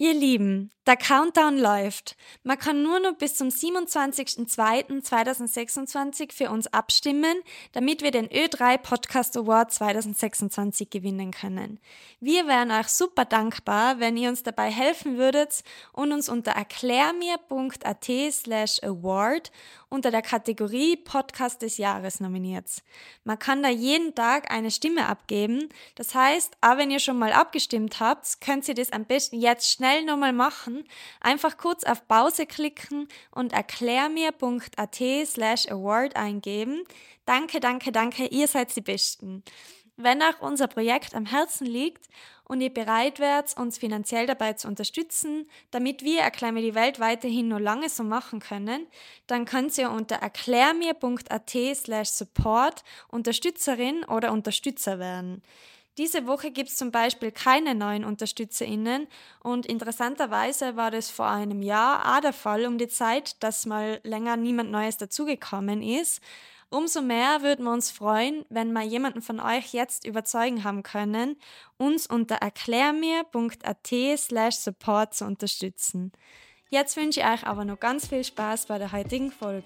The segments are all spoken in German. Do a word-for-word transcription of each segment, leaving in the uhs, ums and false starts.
Ihr Lieben, der Countdown läuft. Man kann nur noch bis zum siebenundzwanzigsten zweiten zweitausendsechsundzwanzig für uns abstimmen, damit wir den Ö drei Podcast Award zweitausendsechsundzwanzig gewinnen können. Wir wären euch super dankbar, wenn ihr uns dabei helfen würdet und uns unter erklärmir.at slash award unter der Kategorie Podcast des Jahres nominiert. Man kann da jeden Tag eine Stimme abgeben. Das heißt, auch wenn ihr schon mal abgestimmt habt, könnt ihr das am besten jetzt schnell nochmal machen. Einfach kurz auf Pause klicken und erklärmir.at slash award eingeben. Danke, danke, danke, ihr seid die Besten. Wenn auch unser Projekt am Herzen liegt und ihr bereit wärt, uns finanziell dabei zu unterstützen, damit wir Erklär mir die Welt weiterhin noch lange so machen können, dann könnt ihr unter erklärmir.at slash support Unterstützerin oder Unterstützer werden. Diese Woche gibt es zum Beispiel keine neuen UnterstützerInnen und interessanterweise war das vor einem Jahr auch der Fall um die Zeit, dass mal länger niemand Neues dazugekommen ist. Umso mehr würden wir uns freuen, wenn wir jemanden von euch jetzt überzeugen haben können, uns unter erklärmir.at slash support zu unterstützen. Jetzt wünsche ich euch aber noch ganz viel Spaß bei der heutigen Folge.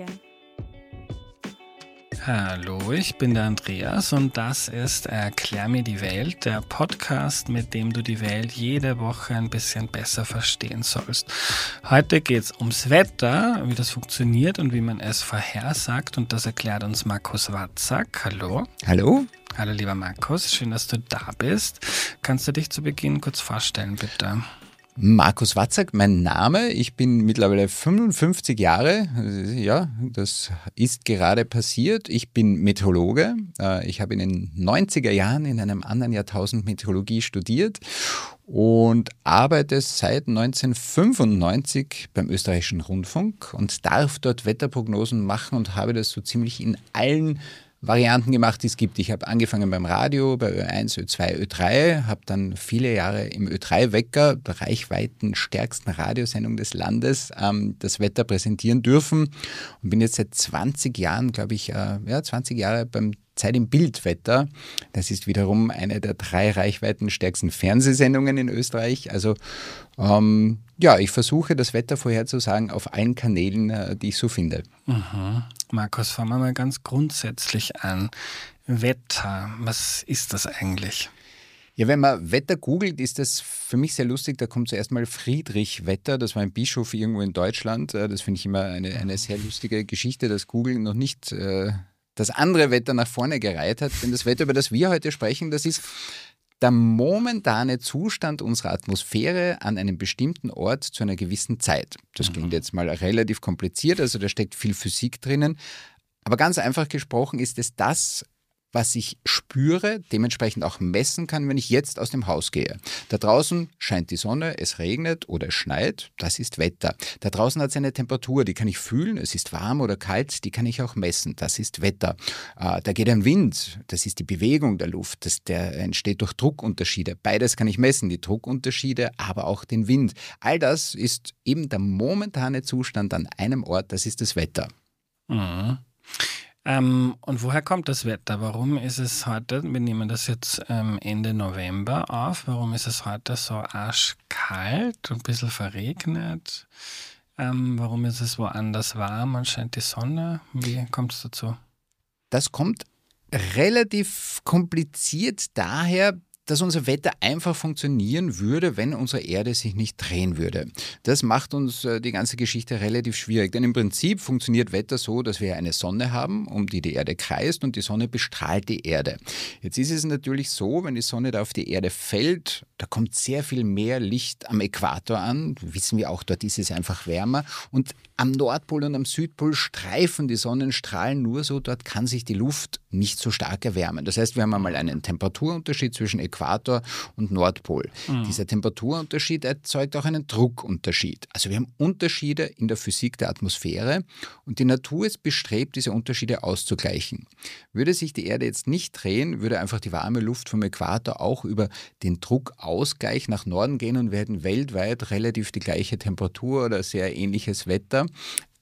Hallo, ich bin der Andreas und das ist Erklär mir die Welt, der Podcast, mit dem du die Welt jede Woche ein bisschen besser verstehen sollst. Heute geht es ums Wetter, wie das funktioniert und wie man es vorhersagt, und das erklärt uns Markus Watzak. Hallo. Hallo. Hallo lieber Markus, schön, dass du da bist. Kannst du dich zu Beginn kurz vorstellen, bitte? Markus Watzak, mein Name. Ich bin mittlerweile fünfundfünfzig Jahre. Ja, das ist gerade passiert. Ich bin Meteorologe. Ich habe in den neunziger Jahren in einem anderen Jahrtausend Meteorologie studiert und arbeite seit neunzehnhundertfünfundneunzig beim Österreichischen Rundfunk und darf dort Wetterprognosen machen und habe das so ziemlich in allen Varianten gemacht, die es gibt. Ich habe angefangen beim Radio, bei Ö eins, Ö zwei, Ö drei, habe dann viele Jahre im Ö drei Wecker, der reichweitenstärksten Radiosendung des Landes, ähm, das Wetter präsentieren dürfen und bin jetzt seit zwanzig Jahren, glaube ich, äh, ja, zwanzig Jahre beim Zeit im Bildwetter. Das ist wiederum eine der drei reichweitenstärksten Fernsehsendungen in Österreich. Also ähm, ja, ich versuche das Wetter vorherzusagen auf allen Kanälen, äh, die ich so finde. Mhm. Markus, fangen wir mal ganz grundsätzlich an. Wetter, was ist das eigentlich? Ja, wenn man Wetter googelt, ist das für mich sehr lustig. Da kommt zuerst mal Friedrich Wetter, das war ein Bischof irgendwo in Deutschland. Das finde ich immer eine, eine sehr lustige Geschichte, dass Google noch nicht äh, das andere Wetter nach vorne gereiht hat. Denn das Wetter, über das wir heute sprechen, das ist der momentane Zustand unserer Atmosphäre an einem bestimmten Ort zu einer gewissen Zeit. Das klingt jetzt mal relativ kompliziert, also da steckt viel Physik drinnen. Aber ganz einfach gesprochen ist es das, was ich spüre, dementsprechend auch messen kann, wenn ich jetzt aus dem Haus gehe. Da draußen scheint die Sonne, es regnet oder es schneit, das ist Wetter. Da draußen hat es eine Temperatur, die kann ich fühlen, es ist warm oder kalt, die kann ich auch messen, das ist Wetter. Äh, da geht ein Wind, das ist die Bewegung der Luft, das, der entsteht durch Druckunterschiede. Beides kann ich messen, die Druckunterschiede, aber auch den Wind. All das ist eben der momentane Zustand an einem Ort, das ist das Wetter. Mhm. Ähm, und woher kommt das Wetter? Warum ist es heute, wir nehmen das jetzt ähm, Ende November auf, warum ist es heute so arschkalt und ein bisschen verregnet? Ähm, warum ist es woanders warm und scheint die Sonne? Wie kommt es dazu? Das kommt relativ kompliziert daher, dass unser Wetter einfach funktionieren würde, wenn unsere Erde sich nicht drehen würde. Das macht uns äh, die ganze Geschichte relativ schwierig, denn im Prinzip funktioniert Wetter so, dass wir eine Sonne haben, um die die Erde kreist und die Sonne bestrahlt die Erde. Jetzt ist es natürlich so, wenn die Sonne da auf die Erde fällt, da kommt sehr viel mehr Licht am Äquator an, wissen wir auch, dort ist es einfach wärmer und am Nordpol und am Südpol streifen die Sonnenstrahlen nur so, dort kann sich die Luft nicht so stark erwärmen. Das heißt, wir haben einmal einen Temperaturunterschied zwischen Äquator und Nordpol. Mhm. Dieser Temperaturunterschied erzeugt auch einen Druckunterschied. Also wir haben Unterschiede in der Physik der Atmosphäre und die Natur ist bestrebt, diese Unterschiede auszugleichen. Würde sich die Erde jetzt nicht drehen, würde einfach die warme Luft vom Äquator auch über den Druckausgleich nach Norden gehen und wir hätten weltweit relativ die gleiche Temperatur oder sehr ähnliches Wetter.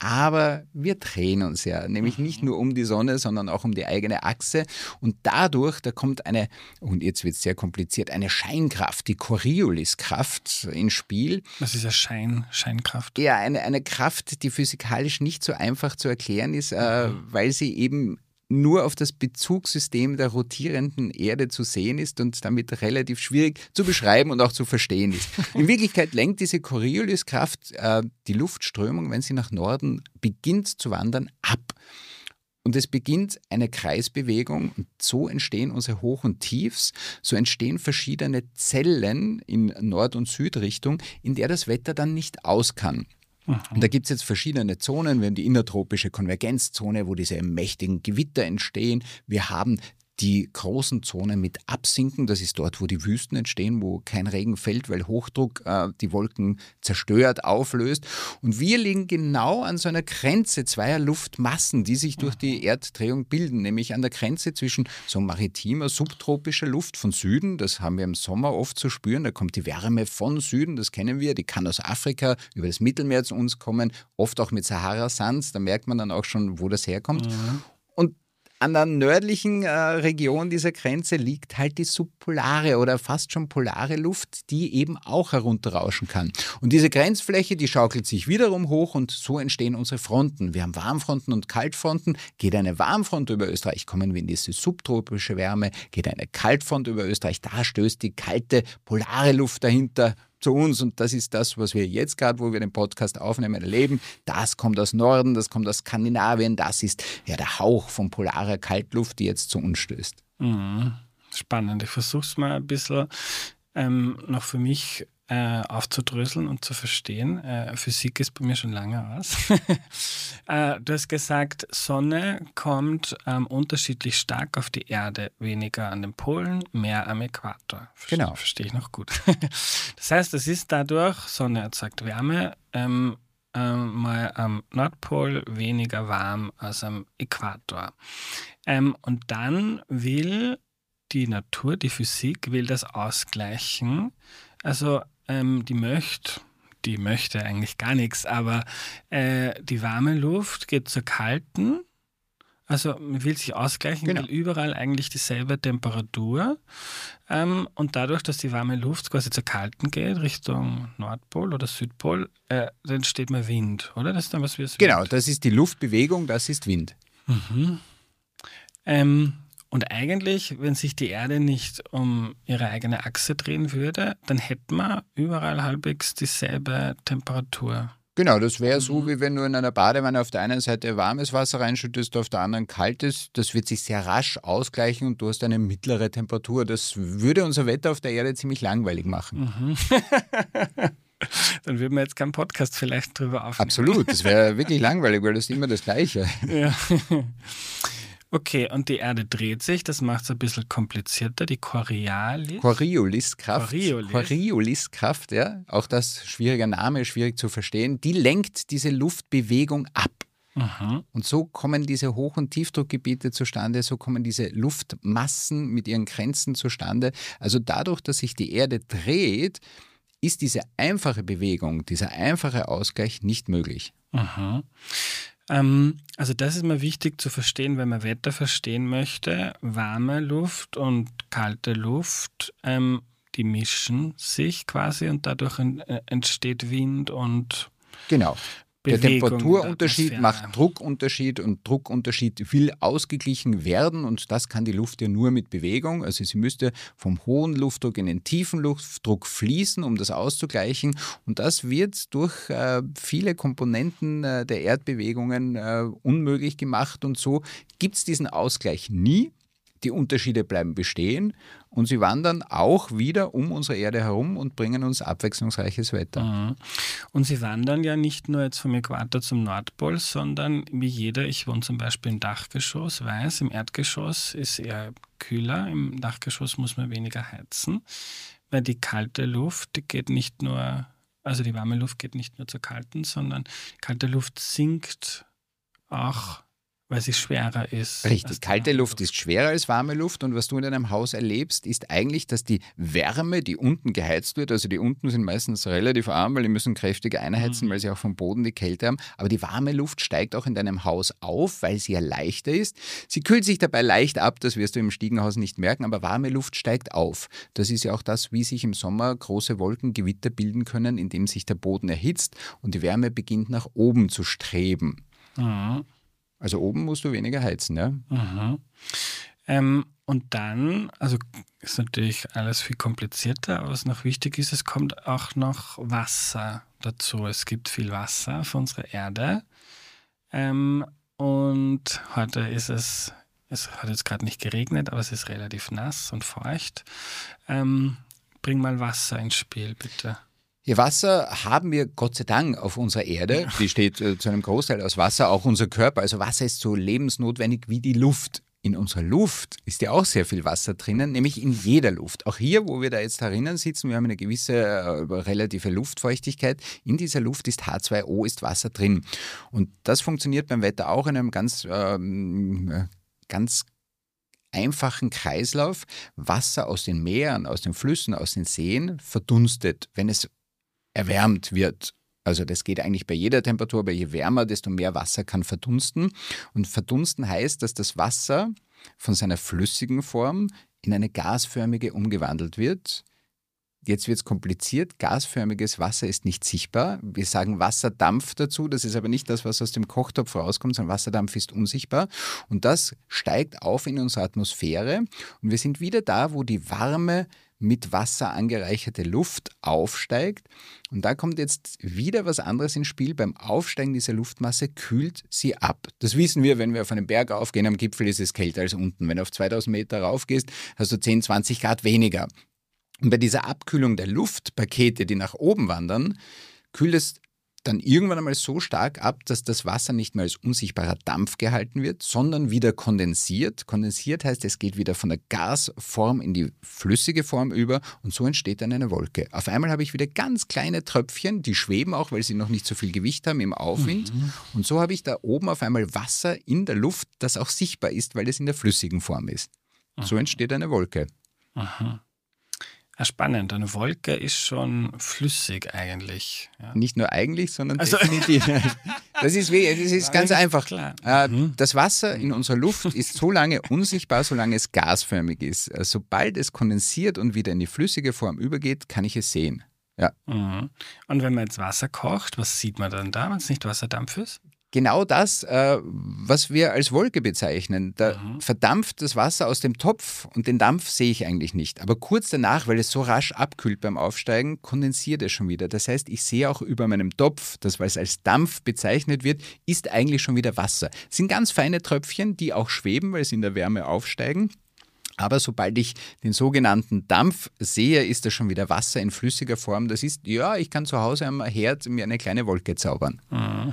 aber wir drehen uns ja, nämlich nicht nur um die Sonne, sondern auch um die eigene Achse. Und dadurch, da kommt eine, und jetzt wird es sehr kompliziert, eine Scheinkraft, die Corioliskraft ins Spiel. Was ist eine Schein, Scheinkraft? Ja, eine, eine Kraft, die physikalisch nicht so einfach zu erklären ist, äh, weil sie eben nur auf das Bezugssystem der rotierenden Erde zu sehen ist und damit relativ schwierig zu beschreiben und auch zu verstehen ist. In Wirklichkeit lenkt diese Corioliskraft äh, die Luftströmung, wenn sie nach Norden beginnt zu wandern, ab. Und es beginnt eine Kreisbewegung und so entstehen unsere Hoch- und Tiefs, so entstehen verschiedene Zellen in Nord- und Südrichtung, in der das Wetter dann nicht aus kann. Und da gibt es jetzt verschiedene Zonen. Wir haben die innertropische Konvergenzzone, wo diese mächtigen Gewitter entstehen. Wir haben die großen Zonen mit Absinken. Das ist dort, wo die Wüsten entstehen, wo kein Regen fällt, weil Hochdruck äh, die Wolken zerstört, auflöst. Und wir liegen genau an so einer Grenze zweier Luftmassen, die sich durch die Erddrehung bilden, nämlich an der Grenze zwischen so maritimer, subtropischer Luft von Süden. Das haben wir im Sommer oft zu spüren. Da kommt die Wärme von Süden, das kennen wir. Die kann aus Afrika über das Mittelmeer zu uns kommen, oft auch mit Sahara-Sands. Da merkt man dann auch schon, wo das herkommt. Mhm. Und an der nördlichen äh, Region dieser Grenze liegt halt die subpolare oder fast schon polare Luft, die eben auch herunterrauschen kann. Und diese Grenzfläche, die schaukelt sich wiederum hoch und so entstehen unsere Fronten. Wir haben Warmfronten und Kaltfronten. Geht eine Warmfront über Österreich, kommen wir in diese subtropische Wärme. Geht eine Kaltfront über Österreich, da stößt die kalte, polare Luft dahinter zu uns und das ist das, was wir jetzt gerade, wo wir den Podcast aufnehmen, erleben. Das kommt aus Norden, das kommt aus Skandinavien, das ist ja der Hauch von polarer Kaltluft, die jetzt zu uns stößt. Mhm. Spannend. Ich versuche es mal ein bisschen ähm, noch für mich äh, aufzudröseln und zu verstehen. Äh, Physik ist bei mir schon lange aus. äh, du hast gesagt, Sonne kommt ähm, unterschiedlich stark auf die Erde, weniger an den Polen, mehr am Äquator. Verste- Genau. Verstehe ich noch gut. Das heißt, es ist dadurch, Sonne erzeugt Wärme, ähm, ähm, mal am Nordpol weniger warm als am Äquator. Ähm, und dann will die Natur, die Physik, will das ausgleichen. Also ähm, die möchte, die möchte eigentlich gar nichts, aber äh, die warme Luft geht zur kalten. Also man will sich ausgleichen, Genau. will überall eigentlich dieselbe Temperatur. Ähm, und dadurch, dass die warme Luft quasi zur kalten geht, Richtung Nordpol oder Südpol, äh, dann entsteht mal Wind, oder? Das ist dann was wie das Genau, Wind. das ist die Luftbewegung, das ist Wind. Mhm. Ähm, und eigentlich, wenn sich die Erde nicht um ihre eigene Achse drehen würde, dann hätten wir überall halbwegs dieselbe Temperatur. Genau, das wäre so, wie wenn du in einer Badewanne auf der einen Seite warmes Wasser reinschüttest, auf der anderen kaltes. Das wird sich sehr rasch ausgleichen und du hast eine mittlere Temperatur. Das würde unser Wetter auf der Erde ziemlich langweilig machen. Mhm. Dann würden wir jetzt keinen Podcast vielleicht drüber aufnehmen. Absolut, das wäre wirklich langweilig, weil das ist immer das Gleiche. Ja. Okay, und die Erde dreht sich, das macht es ein bisschen komplizierter, die Coriolis. Corioliskraft. Coriolis. Corioliskraft, ja, auch das schwieriger Name, schwierig zu verstehen, die lenkt diese Luftbewegung ab. Mhm. Und so kommen diese Hoch- und Tiefdruckgebiete zustande, so kommen diese Luftmassen mit ihren Grenzen zustande. Also dadurch, dass sich die Erde dreht, ist diese einfache Bewegung, dieser einfache Ausgleich nicht möglich. Mhm. Ähm, also das ist mir wichtig zu verstehen, wenn man Wetter verstehen möchte. Warme Luft und kalte Luft, ähm, die mischen sich quasi und dadurch en- äh, entsteht Wind und Genau. Der Bewegung in der Temperaturunterschied Atmosphäre. macht Druckunterschied und Druckunterschied will ausgeglichen werden und das kann die Luft ja nur mit Bewegung. Also sie müsste vom hohen Luftdruck in den tiefen Luftdruck fließen, um das auszugleichen und das wird durch äh, viele Komponenten äh, der Erdbewegungen äh, unmöglich gemacht und so gibt es diesen Ausgleich nie. Die Unterschiede bleiben bestehen und sie wandern auch wieder um unsere Erde herum und bringen uns abwechslungsreiches Wetter. Mhm. Und sie wandern ja nicht nur jetzt vom Äquator zum Nordpol, sondern wie jeder, ich wohne zum Beispiel im Dachgeschoss, weiß, im Erdgeschoss ist eher kühler, im Dachgeschoss muss man weniger heizen, weil die kalte Luft, die geht nicht nur, also die warme Luft geht nicht nur zur kalten, sondern kalte Luft sinkt auch weil sie schwerer ist. Richtig, kalte Luft ist schwerer als warme Luft und was du in deinem Haus erlebst, ist eigentlich, dass die Wärme, die unten geheizt wird, also die unten sind meistens relativ arm, weil die müssen kräftiger einheizen, mhm. weil sie auch vom Boden die Kälte haben, aber die warme Luft steigt auch in deinem Haus auf, weil sie ja leichter ist. Sie kühlt sich dabei leicht ab, das wirst du im Stiegenhaus nicht merken, aber warme Luft steigt auf. Das ist ja auch das, wie sich im Sommer große Wolken, Gewitter bilden können, indem sich der Boden erhitzt und die Wärme beginnt nach oben zu streben. Mhm. Also oben musst du weniger heizen, ja? Mhm. Ähm, und dann, also ist natürlich alles viel komplizierter, aber was noch wichtig ist, es kommt auch noch Wasser dazu. Es gibt viel Wasser auf unserer Erde. Ähm, und heute ist es, es hat jetzt gerade nicht geregnet, aber es ist relativ nass und feucht. Ähm, bring mal Wasser ins Spiel, bitte. Ja, Wasser haben wir Gott sei Dank auf unserer Erde. Die besteht äh, zu einem Großteil aus Wasser, auch unser Körper. Also Wasser ist so lebensnotwendig wie die Luft. In unserer Luft ist ja auch sehr viel Wasser drinnen, nämlich in jeder Luft. Auch hier, wo wir da jetzt herinnen sitzen, wir haben eine gewisse äh, relative Luftfeuchtigkeit. In dieser Luft ist H zwei O, ist Wasser drin. Und das funktioniert beim Wetter auch in einem ganz, ähm, ganz einfachen Kreislauf. Wasser aus den Meeren, aus den Flüssen, aus den Seen verdunstet, wenn es erwärmt wird. Also das geht eigentlich bei jeder Temperatur, aber je wärmer, desto mehr Wasser kann verdunsten. Und verdunsten heißt, dass das Wasser von seiner flüssigen Form in eine gasförmige umgewandelt wird. Jetzt wird es kompliziert. Gasförmiges Wasser ist nicht sichtbar. Wir sagen Wasserdampf dazu. Das ist aber nicht das, was aus dem Kochtopf rauskommt, sondern Wasserdampf ist unsichtbar. Und das steigt auf in unsere Atmosphäre. Und wir sind wieder da, wo die warme, mit Wasser angereicherte Luft aufsteigt. Und da kommt jetzt wieder was anderes ins Spiel. Beim Aufsteigen dieser Luftmasse kühlt sie ab. Das wissen wir, wenn wir auf einen Berg aufgehen. Am Gipfel ist es kälter als unten. Wenn du auf zweitausend Meter raufgehst, hast du zehn, zwanzig Grad weniger. Und bei dieser Abkühlung der Luftpakete, die nach oben wandern, kühlt es dann irgendwann einmal so stark ab, dass das Wasser nicht mehr als unsichtbarer Dampf gehalten wird, sondern wieder kondensiert. Kondensiert heißt, es geht wieder von der Gasform in die flüssige Form über und so entsteht dann eine Wolke. Auf einmal habe ich wieder ganz kleine Tröpfchen, die schweben auch, weil sie noch nicht so viel Gewicht haben im Aufwind. Mhm. Und so habe ich da oben auf einmal Wasser in der Luft, das auch sichtbar ist, weil es in der flüssigen Form ist. Mhm. So entsteht eine Wolke. Mhm. Ja, spannend. Eine Wolke ist schon flüssig eigentlich. Ja. Nicht nur eigentlich, sondern also, definitiv. Das ist, das ist ganz einfach. Klar. Äh, das Wasser in unserer Luft ist so lange unsichtbar, solange es gasförmig ist. Sobald es kondensiert und wieder in die flüssige Form übergeht, kann ich es sehen. Ja. Mhm. Und wenn man jetzt Wasser kocht, was sieht man dann da, wenn es nicht Wasserdampf ist? Genau das, äh, was wir als Wolke bezeichnen. Da mhm. verdampft das Wasser aus dem Topf und den Dampf sehe ich eigentlich nicht. Aber kurz danach, weil es so rasch abkühlt beim Aufsteigen, kondensiert es schon wieder. Das heißt, ich sehe auch über meinem Topf, das was als Dampf bezeichnet wird, ist eigentlich schon wieder Wasser. Es sind ganz feine Tröpfchen, die auch schweben, weil sie in der Wärme aufsteigen. Aber sobald ich den sogenannten Dampf sehe, ist das schon wieder Wasser in flüssiger Form. Das ist, ja, ich kann zu Hause am Herd mir eine kleine Wolke zaubern. Mhm.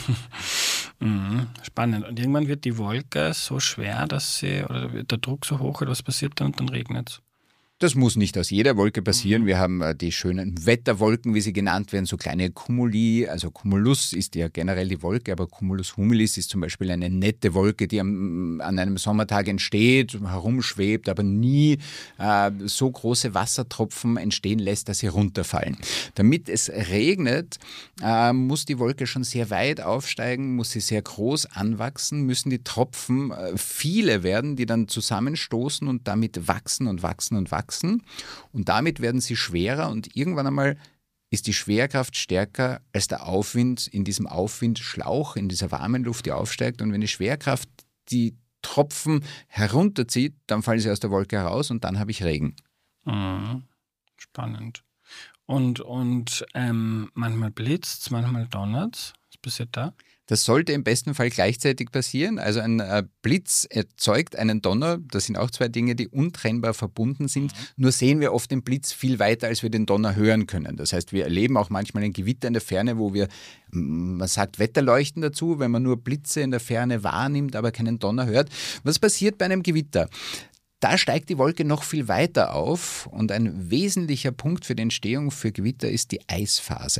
Mhm. Spannend. Und irgendwann wird die Wolke so schwer, dass sie, oder wird der Druck so hoch, was passiert dann und dann regnet es? Das muss nicht aus jeder Wolke passieren. Wir haben äh, die schönen Wetterwolken, wie sie genannt werden, so kleine Cumuli. Also Cumulus ist ja generell die Wolke, aber Cumulus humilis ist zum Beispiel eine nette Wolke, die am, an einem Sommertag entsteht, herumschwebt, aber nie äh, so große Wassertropfen entstehen lässt, dass sie runterfallen. Damit es regnet, äh, muss die Wolke schon sehr weit aufsteigen, muss sie sehr groß anwachsen, müssen die Tropfen äh, viele werden, die dann zusammenstoßen und damit wachsen und wachsen und wachsen. Und damit werden sie schwerer und irgendwann einmal ist die Schwerkraft stärker als der Aufwind in diesem Aufwindschlauch, in dieser warmen Luft, die aufsteigt. Und wenn die Schwerkraft die Tropfen herunterzieht, dann fallen sie aus der Wolke heraus und dann habe ich Regen. Mhm. Spannend. Und, und ähm, manchmal blitzt es, manchmal donnert es. Was passiert da? Das sollte im besten Fall gleichzeitig passieren. Also ein äh, Blitz erzeugt einen Donner. Das sind auch zwei Dinge, die untrennbar verbunden sind. Mhm. Nur sehen wir oft den Blitz viel weiter, als wir den Donner hören können. Das heißt, wir erleben auch manchmal ein Gewitter in der Ferne, wo wir, man sagt Wetterleuchten dazu, wenn man nur Blitze in der Ferne wahrnimmt, aber keinen Donner hört. Was passiert bei einem Gewitter? Da steigt die Wolke noch viel weiter auf und ein wesentlicher Punkt für die Entstehung für Gewitter ist die Eisphase.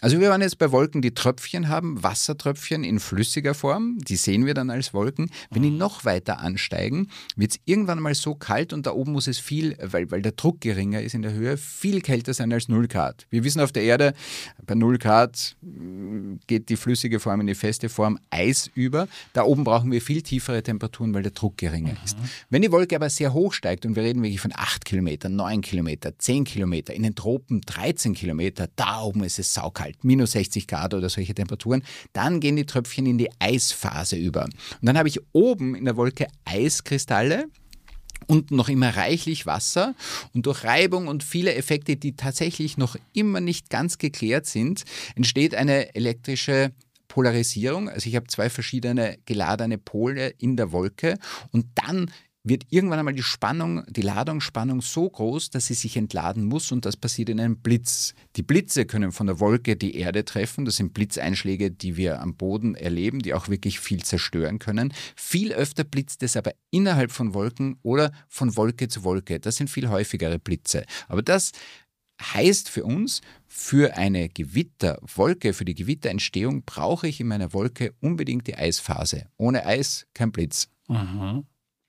Also wir waren jetzt bei Wolken, die Tröpfchen haben, Wassertröpfchen in flüssiger Form, die sehen wir dann als Wolken. Wenn die noch weiter ansteigen, wird es irgendwann mal so kalt und da oben muss es viel, weil, weil der Druck geringer ist in der Höhe, viel kälter sein als null Grad. Wir wissen auf der Erde, bei null Grad geht die flüssige Form in die feste Form Eis über. Da oben brauchen wir viel tiefere Temperaturen, weil der Druck geringer ist. Mhm. Wenn die Wolke aber sehr hoch steigt und wir reden wirklich von acht Kilometer, neun Kilometer, zehn Kilometer, in den Tropen dreizehn Kilometer, da oben ist es saukalt, minus sechzig Grad oder solche Temperaturen, dann gehen die Tröpfchen in die Eisphase über. Und dann habe ich oben in der Wolke Eiskristalle, unten noch immer reichlich Wasser und durch Reibung und viele Effekte, die tatsächlich noch immer nicht ganz geklärt sind, entsteht eine elektrische Polarisierung. Also ich habe zwei verschiedene geladene Pole in der Wolke und dann wird irgendwann einmal die Spannung, die Ladungsspannung so groß, dass sie sich entladen muss und das passiert in einem Blitz. Die Blitze können von der Wolke die Erde treffen. Das sind Blitzeinschläge, die wir am Boden erleben, die auch wirklich viel zerstören können. Viel öfter blitzt es aber innerhalb von Wolken oder von Wolke zu Wolke. Das sind viel häufigere Blitze. Aber das heißt für uns, für eine Gewitterwolke, für die Gewitterentstehung brauche ich in meiner Wolke unbedingt die Eisphase. Ohne Eis kein Blitz. Mhm.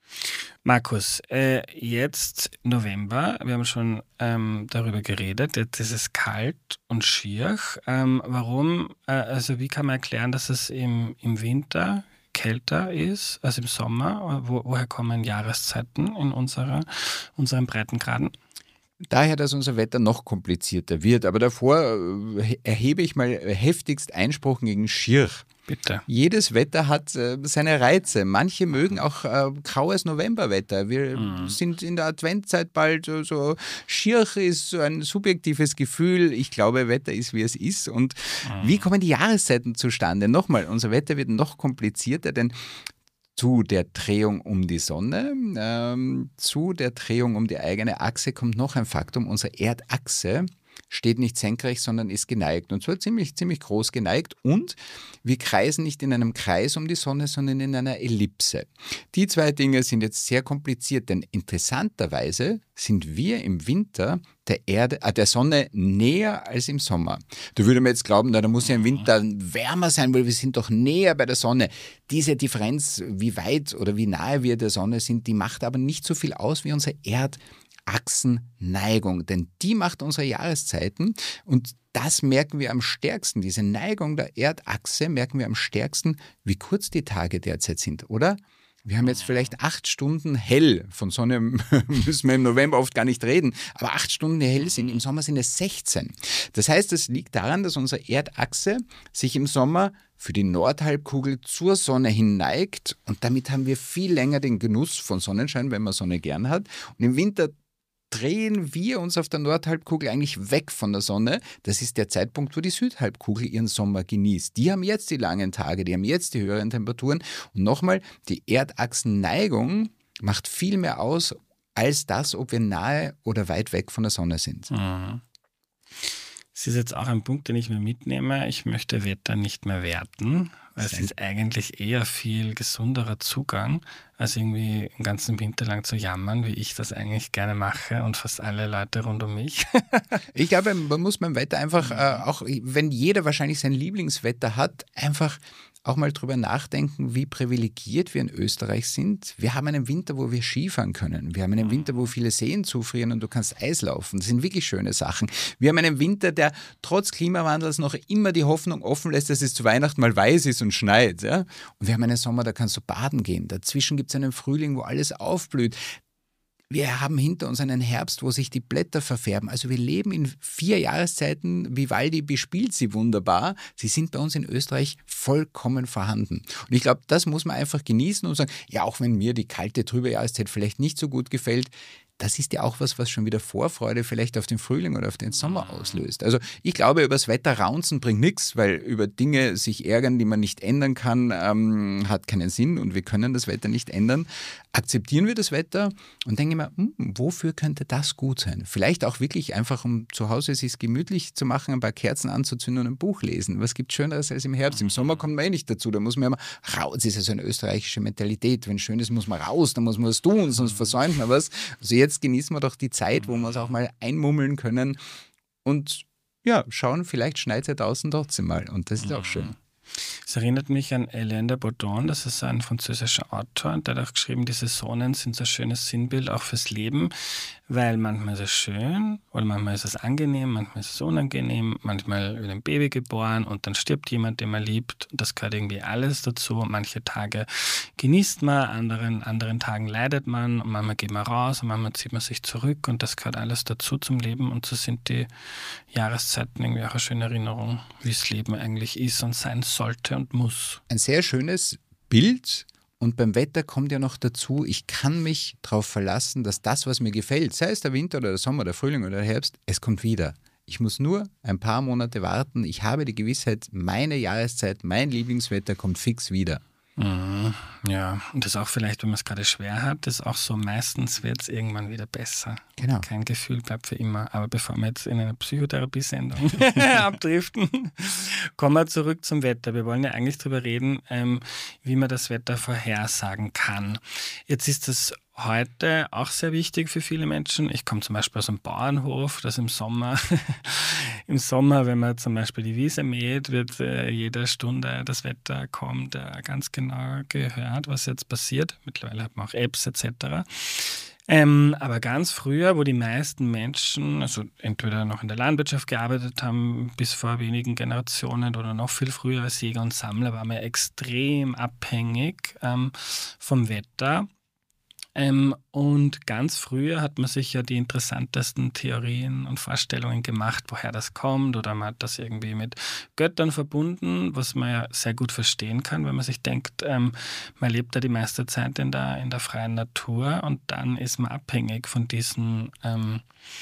Markus, äh, jetzt November, wir haben schon ähm, darüber geredet, jetzt ist es kalt und schier. Ähm, warum, äh, also wie kann man erklären, dass es im, im Winter kälter ist als im Sommer? Wo, woher kommen Jahreszeiten in unserer, unseren Breitengraden? Daher, dass unser Wetter noch komplizierter wird. Aber davor äh, erhebe ich mal heftigst Einspruch gegen Schier. Bitte. Jedes Wetter hat äh, seine Reize. Manche mögen auch äh, graues Novemberwetter. Wir mhm. sind in der Adventzeit bald so, so schier ist so ein subjektives Gefühl. Ich glaube, Wetter ist, wie es ist. Und mhm. wie kommen die Jahreszeiten zustande? Nochmal, unser Wetter wird noch komplizierter, denn zu der Drehung um die Sonne, ähm, zu der Drehung um die eigene Achse kommt noch ein Faktum. Unsere Erdachse steht nicht senkrecht, sondern ist geneigt. Und zwar ziemlich, ziemlich groß geneigt. Und wir kreisen nicht in einem Kreis um die Sonne, sondern in einer Ellipse. Die zwei Dinge sind jetzt sehr kompliziert, denn interessanterweise sind wir im Winter der Erde, äh, der Sonne näher als im Sommer. Da würde man jetzt glauben, na, da muss ja im Winter wärmer sein, weil wir sind doch näher bei der Sonne. Diese Differenz, wie weit oder wie nahe wir der Sonne sind, die macht aber nicht so viel aus wie unsere Erdachsenneigung, denn die macht unsere Jahreszeiten und das merken wir am stärksten. Diese Neigung der Erdachse merken wir am stärksten, wie kurz die Tage derzeit sind, oder? Wir haben jetzt vielleicht acht Stunden hell. Von Sonne müssen wir im November oft gar nicht reden. Aber acht Stunden hell sind, im Sommer sind es sechzehn. Das heißt, es liegt daran, dass unsere Erdachse sich im Sommer für die Nordhalbkugel zur Sonne hin neigt. Und damit haben wir viel länger den Genuss von Sonnenschein, wenn man Sonne gern hat. Und im Winter drehen wir uns auf der Nordhalbkugel eigentlich weg von der Sonne. Das ist der Zeitpunkt, wo die Südhalbkugel ihren Sommer genießt. Die haben jetzt die langen Tage, die haben jetzt die höheren Temperaturen. Und nochmal, die Erdachsenneigung macht viel mehr aus, als das, ob wir nahe oder weit weg von der Sonne sind. Mhm. Das ist jetzt auch ein Punkt, den ich mir mitnehme. Ich möchte Wetter nicht mehr werten, weil es ist eigentlich eher viel gesunderer Zugang, als irgendwie den ganzen Winter lang zu jammern, wie ich das eigentlich gerne mache und fast alle Leute rund um mich. Ich glaube, man muss beim Wetter einfach, äh, auch wenn jeder wahrscheinlich sein Lieblingswetter hat, einfach auch mal drüber nachdenken, wie privilegiert wir in Österreich sind. Wir haben einen Winter, wo wir Skifahren können. Wir haben einen Winter, wo viele Seen zufrieren und du kannst Eis laufen. Das sind wirklich schöne Sachen. Wir haben einen Winter, der trotz Klimawandels noch immer die Hoffnung offen lässt, dass es zu Weihnachten mal weiß ist und schneit. Ja? Und wir haben einen Sommer, da kannst du baden gehen. Dazwischen gibt es einen Frühling, wo alles aufblüht. Wir haben hinter uns einen Herbst, wo sich die Blätter verfärben. Also wir leben in vier Jahreszeiten. Vivaldi bespielt sie wunderbar. Sie sind bei uns in Österreich vollkommen vorhanden. Und ich glaube, das muss man einfach genießen und sagen, ja, auch wenn mir die kalte, trübe Jahreszeit vielleicht nicht so gut gefällt, das ist ja auch was, was schon wieder Vorfreude vielleicht auf den Frühling oder auf den Sommer auslöst. Also ich glaube, über das Wetter raunzen bringt nichts, weil über Dinge sich ärgern, die man nicht ändern kann, ähm, hat keinen Sinn und wir können das Wetter nicht ändern. Akzeptieren wir das Wetter und denken wir, hm, wofür könnte das gut sein? Vielleicht auch wirklich einfach, um zu Hause sich gemütlich zu machen, ein paar Kerzen anzuzünden und ein Buch lesen. Was gibt Schöneres als im Herbst? Im Sommer kommt man eh nicht dazu, da muss man immer raus. Das ist ja so eine österreichische Mentalität. Wenn es schön ist, muss man raus, dann muss man was tun, sonst versäumt man was. Also jetzt genießen wir doch die Zeit, wo wir uns auch mal einmummeln können und ja, schauen, vielleicht schneit es ja draußen trotzdem mal und das ist mhm. auch schön. Es erinnert mich an Alain de Botton, das ist ein französischer Autor, und der hat auch geschrieben, die Saisonen sind so ein schönes Sinnbild auch fürs Leben, weil manchmal ist es schön oder manchmal ist es angenehm, manchmal ist es unangenehm, manchmal wird ein Baby geboren und dann stirbt jemand, den man liebt, und das gehört irgendwie alles dazu. Manche Tage genießt man, anderen, anderen Tagen leidet man, und manchmal geht man raus und manchmal zieht man sich zurück, und das gehört alles dazu zum Leben, und so sind die Jahreszeiten irgendwie auch eine schöne Erinnerung, wie das Leben eigentlich ist und sein sollte und muss. Ein sehr schönes Bild. Und beim Wetter kommt ja noch dazu, ich kann mich darauf verlassen, dass das, was mir gefällt, sei es der Winter oder der Sommer, der Frühling oder der Herbst, es kommt wieder. Ich muss nur ein paar Monate warten. Ich habe die Gewissheit, meine Jahreszeit, mein Lieblingswetter kommt fix wieder. Mhm, ja, und das auch vielleicht, wenn man es gerade schwer hat, ist auch so, meistens wird es irgendwann wieder besser. Genau. Kein Gefühl bleibt für immer. Aber bevor wir jetzt in eine Psychotherapie-Sendung abdriften, kommen wir zurück zum Wetter. Wir wollen ja eigentlich darüber reden, ähm, wie man das Wetter vorhersagen kann. Jetzt ist das heute auch sehr wichtig für viele Menschen. Ich komme zum Beispiel aus einem Bauernhof, das im Sommer, im Sommer, wenn man zum Beispiel die Wiese mäht, wird äh, jede Stunde das Wetter kommt äh, ganz genau gehört, was jetzt passiert. Mittlerweile hat man auch Apps et cetera. Ähm, aber ganz früher, wo die meisten Menschen, also entweder noch in der Landwirtschaft gearbeitet haben, bis vor wenigen Generationen oder noch viel früher als Jäger und Sammler, war man extrem abhängig ähm, vom Wetter. Ähm, und ganz früher hat man sich ja die interessantesten Theorien und Vorstellungen gemacht, woher das kommt, oder man hat das irgendwie mit Göttern verbunden, was man ja sehr gut verstehen kann, wenn man sich denkt, ähm, man lebt ja die meiste Zeit in der, in der freien Natur, und dann ist man abhängig von diesen ähm,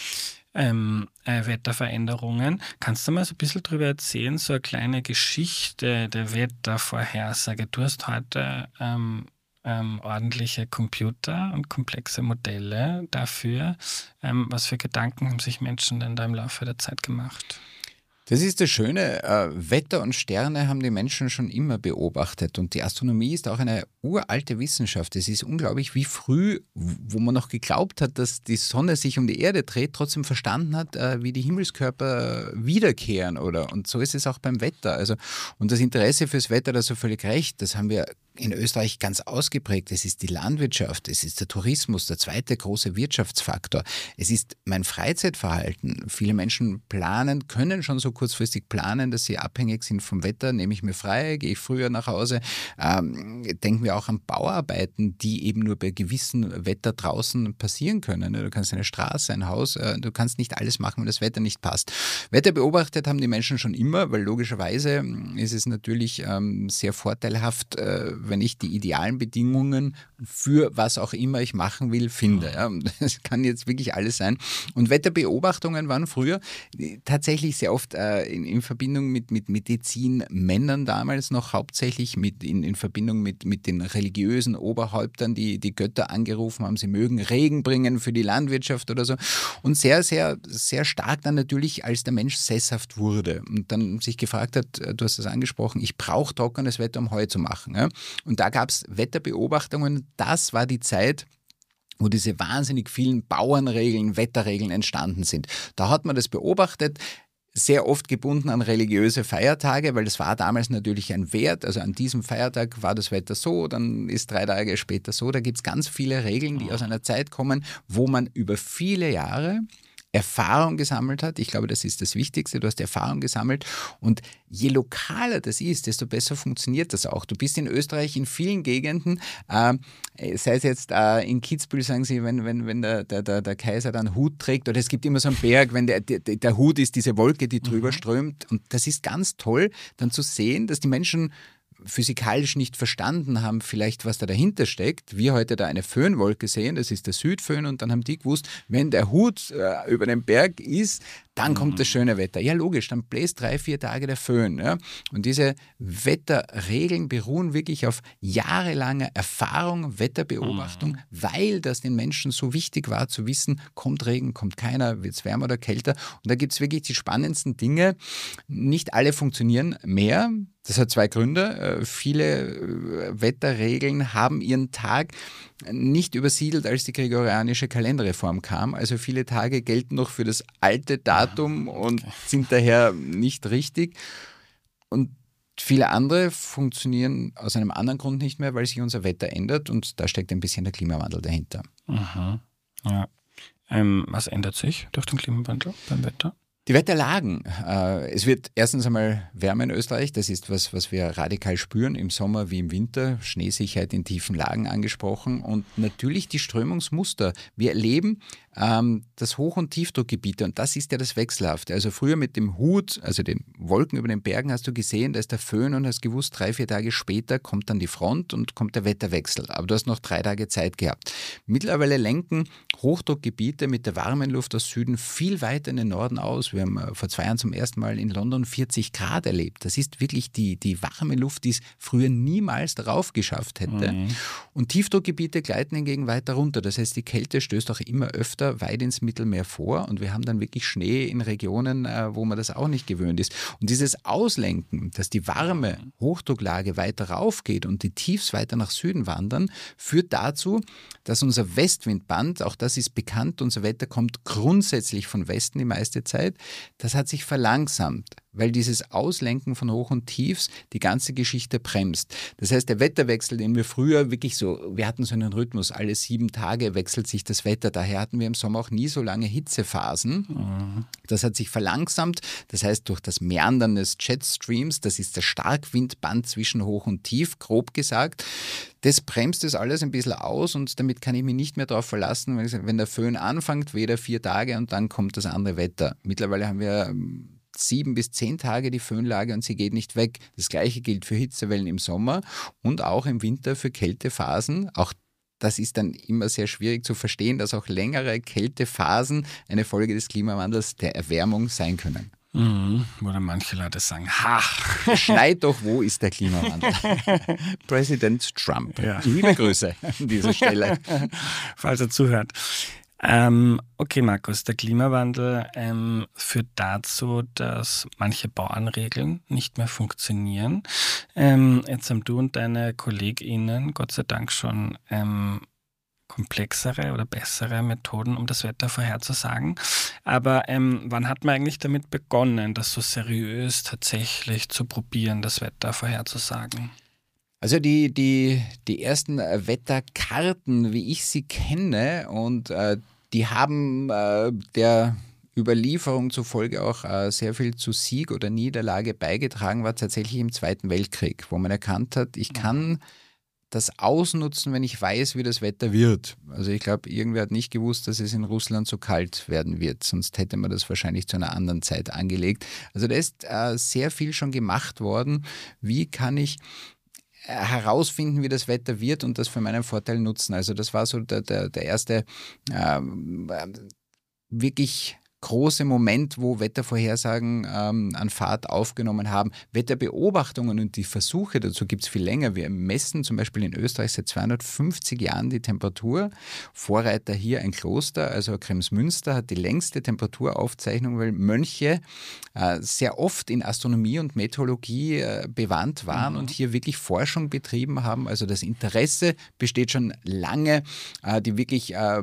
ähm, äh, Wetterveränderungen. Kannst du mal so ein bisschen drüber erzählen, so eine kleine Geschichte der Wettervorhersage? Du hast heute ähm, Ähm, ordentliche Computer und komplexe Modelle dafür. Ähm, was für Gedanken haben sich Menschen denn da im Laufe der Zeit gemacht? Das ist das Schöne, äh, Wetter und Sterne haben die Menschen schon immer beobachtet, und die Astronomie ist auch eine uralte Wissenschaft. Es ist unglaublich, wie früh, wo man noch geglaubt hat, dass die Sonne sich um die Erde dreht, trotzdem verstanden hat, äh, wie die Himmelskörper wiederkehren, oder? Und so ist es auch beim Wetter. Also, und das Interesse fürs Wetter, da hast du völlig recht, das haben wir in Österreich ganz ausgeprägt. Es ist die Landwirtschaft, es ist der Tourismus, der zweite große Wirtschaftsfaktor. Es ist mein Freizeitverhalten. Viele Menschen planen, können schon so kurzfristig planen, dass sie abhängig sind vom Wetter. Nehme ich mir frei, gehe ich früher nach Hause. Ähm, denken wir auch an Bauarbeiten, die eben nur bei gewissem Wetter draußen passieren können. Du kannst eine Straße, ein Haus, äh, du kannst nicht alles machen, wenn das Wetter nicht passt. Wetter beobachtet haben die Menschen schon immer, weil logischerweise ist es natürlich ähm, sehr vorteilhaft, äh, wenn ich die idealen Bedingungen für was auch immer ich machen will, finde. Ja, das kann jetzt wirklich alles sein. Und Wetterbeobachtungen waren früher tatsächlich sehr oft äh, in, in Verbindung mit, mit Medizinmännern damals noch, hauptsächlich mit, in, in Verbindung mit, mit den religiösen Oberhäuptern, die die Götter angerufen haben, sie mögen Regen bringen für die Landwirtschaft oder so. Und sehr, sehr, sehr stark dann natürlich, als der Mensch sesshaft wurde und dann sich gefragt hat, du hast das angesprochen, ich brauche trockenes Wetter, um Heu zu machen. Ja? Und da gab es Wetterbeobachtungen. Das war die Zeit, wo diese wahnsinnig vielen Bauernregeln, Wetterregeln entstanden sind. Da hat man das beobachtet, sehr oft gebunden an religiöse Feiertage, weil das war damals natürlich ein Wert. Also an diesem Feiertag war das Wetter so, dann ist drei Tage später so. Da gibt es ganz viele Regeln, die aus einer Zeit kommen, wo man über viele Jahre Erfahrung gesammelt hat. Ich glaube, das ist das Wichtigste. Du hast Erfahrung gesammelt, und je lokaler das ist, desto besser funktioniert das auch. Du bist in Österreich in vielen Gegenden, äh, sei es jetzt äh, in Kitzbühel, sagen sie, wenn, wenn, wenn der, der, der Kaiser dann Hut trägt, oder es gibt immer so einen Berg, wenn der, der, der Hut ist diese Wolke, die drüber mhm. strömt, und das ist ganz toll, dann zu sehen, dass die Menschen physikalisch nicht verstanden haben, vielleicht was da dahinter steckt. Wir heute da eine Föhnwolke sehen, das ist der Südföhn, und dann haben die gewusst, wenn der Hut äh, über den Berg ist, dann kommt das schöne Wetter. Ja, logisch, dann bläst drei, vier Tage der Föhn. Ja? Und diese Wetterregeln beruhen wirklich auf jahrelanger Erfahrung, Wetterbeobachtung, mhm. weil das den Menschen so wichtig war zu wissen, kommt Regen, kommt keiner, wird es wärmer oder kälter. Und da gibt es wirklich die spannendsten Dinge. Nicht alle funktionieren mehr. Das hat zwei Gründe. Viele Wetterregeln haben ihren Tag nicht übersiedelt, als die gregorianische Kalenderreform kam. Also viele Tage gelten noch für das alte Datum und sind daher nicht richtig. Und viele andere funktionieren aus einem anderen Grund nicht mehr, weil sich unser Wetter ändert und da steckt ein bisschen der Klimawandel dahinter. Mhm. Ja. Ähm, was ändert sich durch den Klimawandel beim Wetter? Die Wetterlagen. Äh, es wird erstens einmal wärmer in Österreich. Das ist was, was wir radikal spüren, im Sommer wie im Winter. Schneesicherheit in tiefen Lagen angesprochen. Und natürlich die Strömungsmuster. Wir erleben ähm, das Hoch- und Tiefdruckgebiete und das ist ja das Wechselhafte. Also früher mit dem Hut, also den Wolken über den Bergen hast du gesehen, da ist der Föhn und hast gewusst, drei, vier Tage später kommt dann die Front und kommt der Wetterwechsel. Aber du hast noch drei Tage Zeit gehabt. Mittlerweile lenken Hochdruckgebiete mit der warmen Luft aus Süden viel weiter in den Norden aus. Wir haben vor zwei Jahren zum ersten Mal in London vierzig Grad erlebt. Das ist wirklich die, die warme Luft, die es früher niemals darauf geschafft hätte. Mhm. Und Tiefdruckgebiete gleiten hingegen weiter runter. Das heißt, die Kälte stößt auch immer öfter weit ins Mittelmeer vor und wir haben dann wirklich Schnee in Regionen, wo man das auch nicht gewöhnt ist. Und dieses Auslenken, dass die warme Hochdrucklage weiter raufgeht und die Tiefs weiter nach Süden wandern, führt dazu, dass unser Westwindband, auch das ist bekannt, unser Wetter kommt grundsätzlich von Westen die meiste Zeit, das hat sich verlangsamt, weil dieses Auslenken von Hoch und Tiefs die ganze Geschichte bremst. Das heißt, der Wetterwechsel, den wir früher wirklich so, wir hatten so einen Rhythmus, alle sieben Tage wechselt sich das Wetter, daher hatten wir im Sommer auch nie so lange Hitzephasen. Mhm. Das hat sich verlangsamt, das heißt durch das Meandern des Jetstreams, das ist das Starkwindband zwischen Hoch und Tief, grob gesagt, das bremst das alles ein bisschen aus und damit kann ich mich nicht mehr darauf verlassen, wenn der Föhn anfängt, weder vier Tage und dann kommt das andere Wetter. Mittlerweile haben wir sieben bis zehn Tage die Föhnlage und sie geht nicht weg. Das Gleiche gilt für Hitzewellen im Sommer und auch im Winter für Kältephasen. Auch das ist dann immer sehr schwierig zu verstehen, dass auch längere Kältephasen eine Folge des Klimawandels, der Erwärmung sein können. Mhm, wo dann manche Leute sagen, ha! Schneit doch, wo ist der Klimawandel? Präsident Trump. Ja. Liebe Grüße an dieser Stelle. Falls er zuhört. Ähm, okay, Markus, der Klimawandel ähm, führt dazu, dass manche Bauernregeln nicht mehr funktionieren. Ähm, jetzt haben du und deine KollegInnen Gott sei Dank schon ähm, komplexere oder bessere Methoden, um das Wetter vorherzusagen. Aber ähm, wann hat man eigentlich damit begonnen, das so seriös tatsächlich zu probieren, das Wetter vorherzusagen? Also die, die, die ersten Wetterkarten, wie ich sie kenne, und äh, die haben äh, der Überlieferung zufolge auch äh, sehr viel zu Sieg oder Niederlage beigetragen, war tatsächlich im Zweiten Weltkrieg, wo man erkannt hat, ich kann das ausnutzen, wenn ich weiß, wie das Wetter wird. Also ich glaube, irgendwer hat nicht gewusst, dass es in Russland so kalt werden wird, sonst hätte man das wahrscheinlich zu einer anderen Zeit angelegt. Also da ist äh, sehr viel schon gemacht worden. Wie kann ich herausfinden, wie das Wetter wird und das für meinen Vorteil nutzen. Also das war so der, der, der erste äh, wirklich große Moment, wo Wettervorhersagen ähm, an Fahrt aufgenommen haben. Wetterbeobachtungen und die Versuche dazu gibt es viel länger. Wir messen zum Beispiel in Österreich seit zweihundertfünfzig Jahren die Temperatur. Vorreiter hier ein Kloster, also Kremsmünster, hat die längste Temperaturaufzeichnung, weil Mönche äh, sehr oft in Astronomie und Meteorologie äh, bewandt waren mhm. und hier wirklich Forschung betrieben haben. Also das Interesse besteht schon lange, äh, die wirklich äh,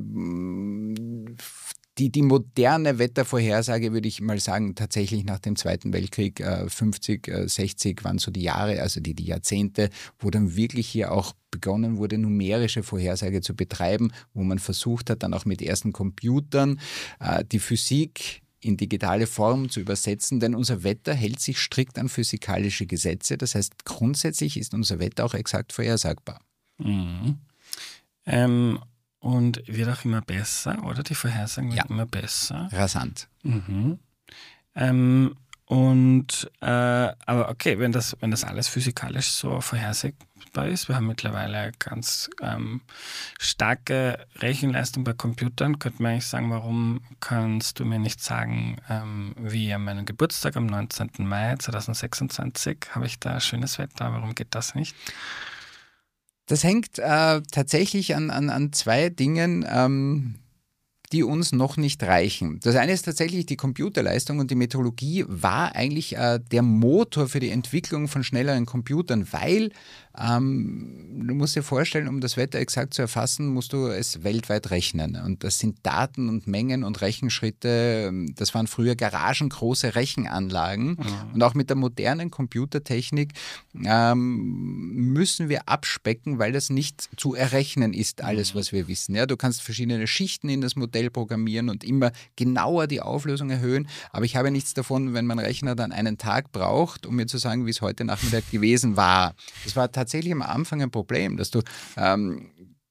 Die, die moderne Wettervorhersage, würde ich mal sagen, tatsächlich nach dem Zweiten Weltkrieg, äh, fünfzig, äh, sechzig waren so die Jahre, also die, die Jahrzehnte, wo dann wirklich hier auch begonnen wurde, numerische Vorhersage zu betreiben, wo man versucht hat, dann auch mit ersten Computern äh, die Physik in digitale Form zu übersetzen, denn unser Wetter hält sich strikt an physikalische Gesetze. Das heißt, grundsätzlich ist unser Wetter auch exakt vorhersagbar. Mhm. Ähm Und wird auch immer besser, oder? Die Vorhersagen werden ja. immer besser. Rasant. Mhm. Ähm, und, äh, aber okay, wenn das, wenn das alles physikalisch so vorhersagbar ist, wir haben mittlerweile ganz ähm, starke Rechenleistung bei Computern, könnte man eigentlich sagen, warum kannst du mir nicht sagen, ähm, wie an meinem Geburtstag am neunzehnten Mai zweitausendsechsundzwanzig habe ich da schönes Wetter, warum geht das nicht? Das hängt äh, tatsächlich an, an, an zwei Dingen. Ähm, die uns noch nicht reichen. Das eine ist tatsächlich die Computerleistung und die Meteorologie war eigentlich äh, der Motor für die Entwicklung von schnelleren Computern, weil ähm, du musst dir vorstellen, um das Wetter exakt zu erfassen, musst du es weltweit rechnen. Und das sind Daten und Mengen und Rechenschritte. Das waren früher garagengroße Rechenanlagen. Mhm. Und auch mit der modernen Computertechnik ähm, müssen wir abspecken, weil das nicht zu errechnen ist, alles, was wir wissen. Ja, du kannst verschiedene Schichten in das Modell programmieren und immer genauer die Auflösung erhöhen. Aber ich habe nichts davon, wenn mein Rechner dann einen Tag braucht, um mir zu sagen, wie es heute Nachmittag gewesen war. Das war tatsächlich am Anfang ein Problem, dass du ähm,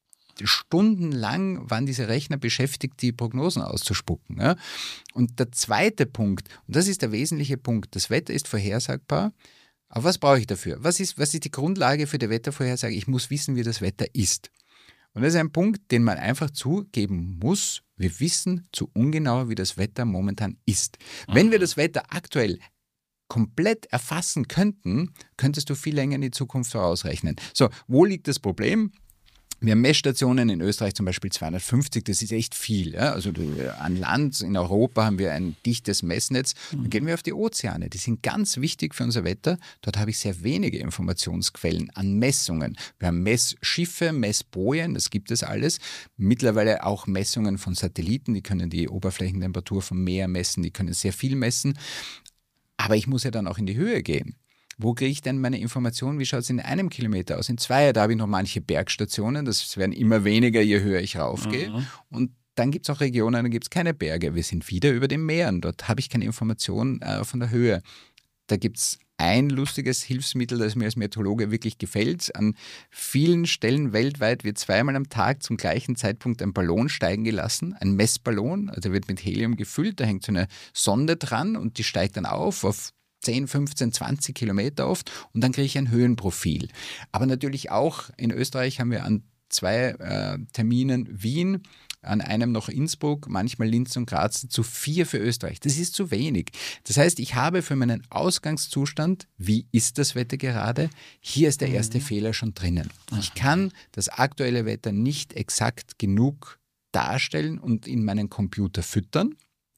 stundenlang waren diese Rechner beschäftigt, die Prognosen auszuspucken. Ja? Und der zweite Punkt, und das ist der wesentliche Punkt, das Wetter ist vorhersagbar. Aber was brauche ich dafür? Was ist, was ist die Grundlage für die Wettervorhersage? Ich muss wissen, wie das Wetter ist. Und das ist ein Punkt, den man einfach zugeben muss. Wir wissen zu ungenau, wie das Wetter momentan ist. Wenn wir das Wetter aktuell komplett erfassen könnten, könntest du viel länger in die Zukunft vorausrechnen. So, wo liegt das Problem? Wir haben Messstationen in Österreich zum Beispiel zweihundertfünfzig, das ist echt viel. Ja? Also an Land in Europa haben wir ein dichtes Messnetz. Dann gehen wir auf die Ozeane, die sind ganz wichtig für unser Wetter. Dort habe ich sehr wenige Informationsquellen an Messungen. Wir haben Messschiffe, Messbojen, das gibt es alles. Mittlerweile auch Messungen von Satelliten, die können die Oberflächentemperatur vom Meer messen, die können sehr viel messen. Aber ich muss ja dann auch in die Höhe gehen. Wo kriege ich denn meine Informationen? Wie schaut es in einem Kilometer aus? In zwei, da habe ich noch manche Bergstationen. Das werden immer weniger, je höher ich raufgehe. Mhm. Und dann gibt es auch Regionen, da gibt es keine Berge. Wir sind wieder über den Meeren. Dort habe ich keine Informationen äh, von der Höhe. Da gibt es ein lustiges Hilfsmittel, das mir als Meteorologe wirklich gefällt. An vielen Stellen weltweit wird zweimal am Tag zum gleichen Zeitpunkt ein Ballon steigen gelassen, ein Messballon, also wird mit Helium gefüllt, da hängt so eine Sonde dran und die steigt dann auf auf zehn, fünfzehn, zwanzig Kilometer oft und dann kriege ich ein Höhenprofil. Aber natürlich auch in Österreich haben wir an zwei äh, Terminen Wien, an einem noch Innsbruck, manchmal Linz und Graz, zu vier für Österreich. Das ist zu wenig. Das heißt, ich habe für meinen Ausgangszustand, wie ist das Wetter gerade, hier ist der erste mhm. Fehler schon drinnen. Ich kann das aktuelle Wetter nicht exakt genug darstellen und in meinen Computer füttern,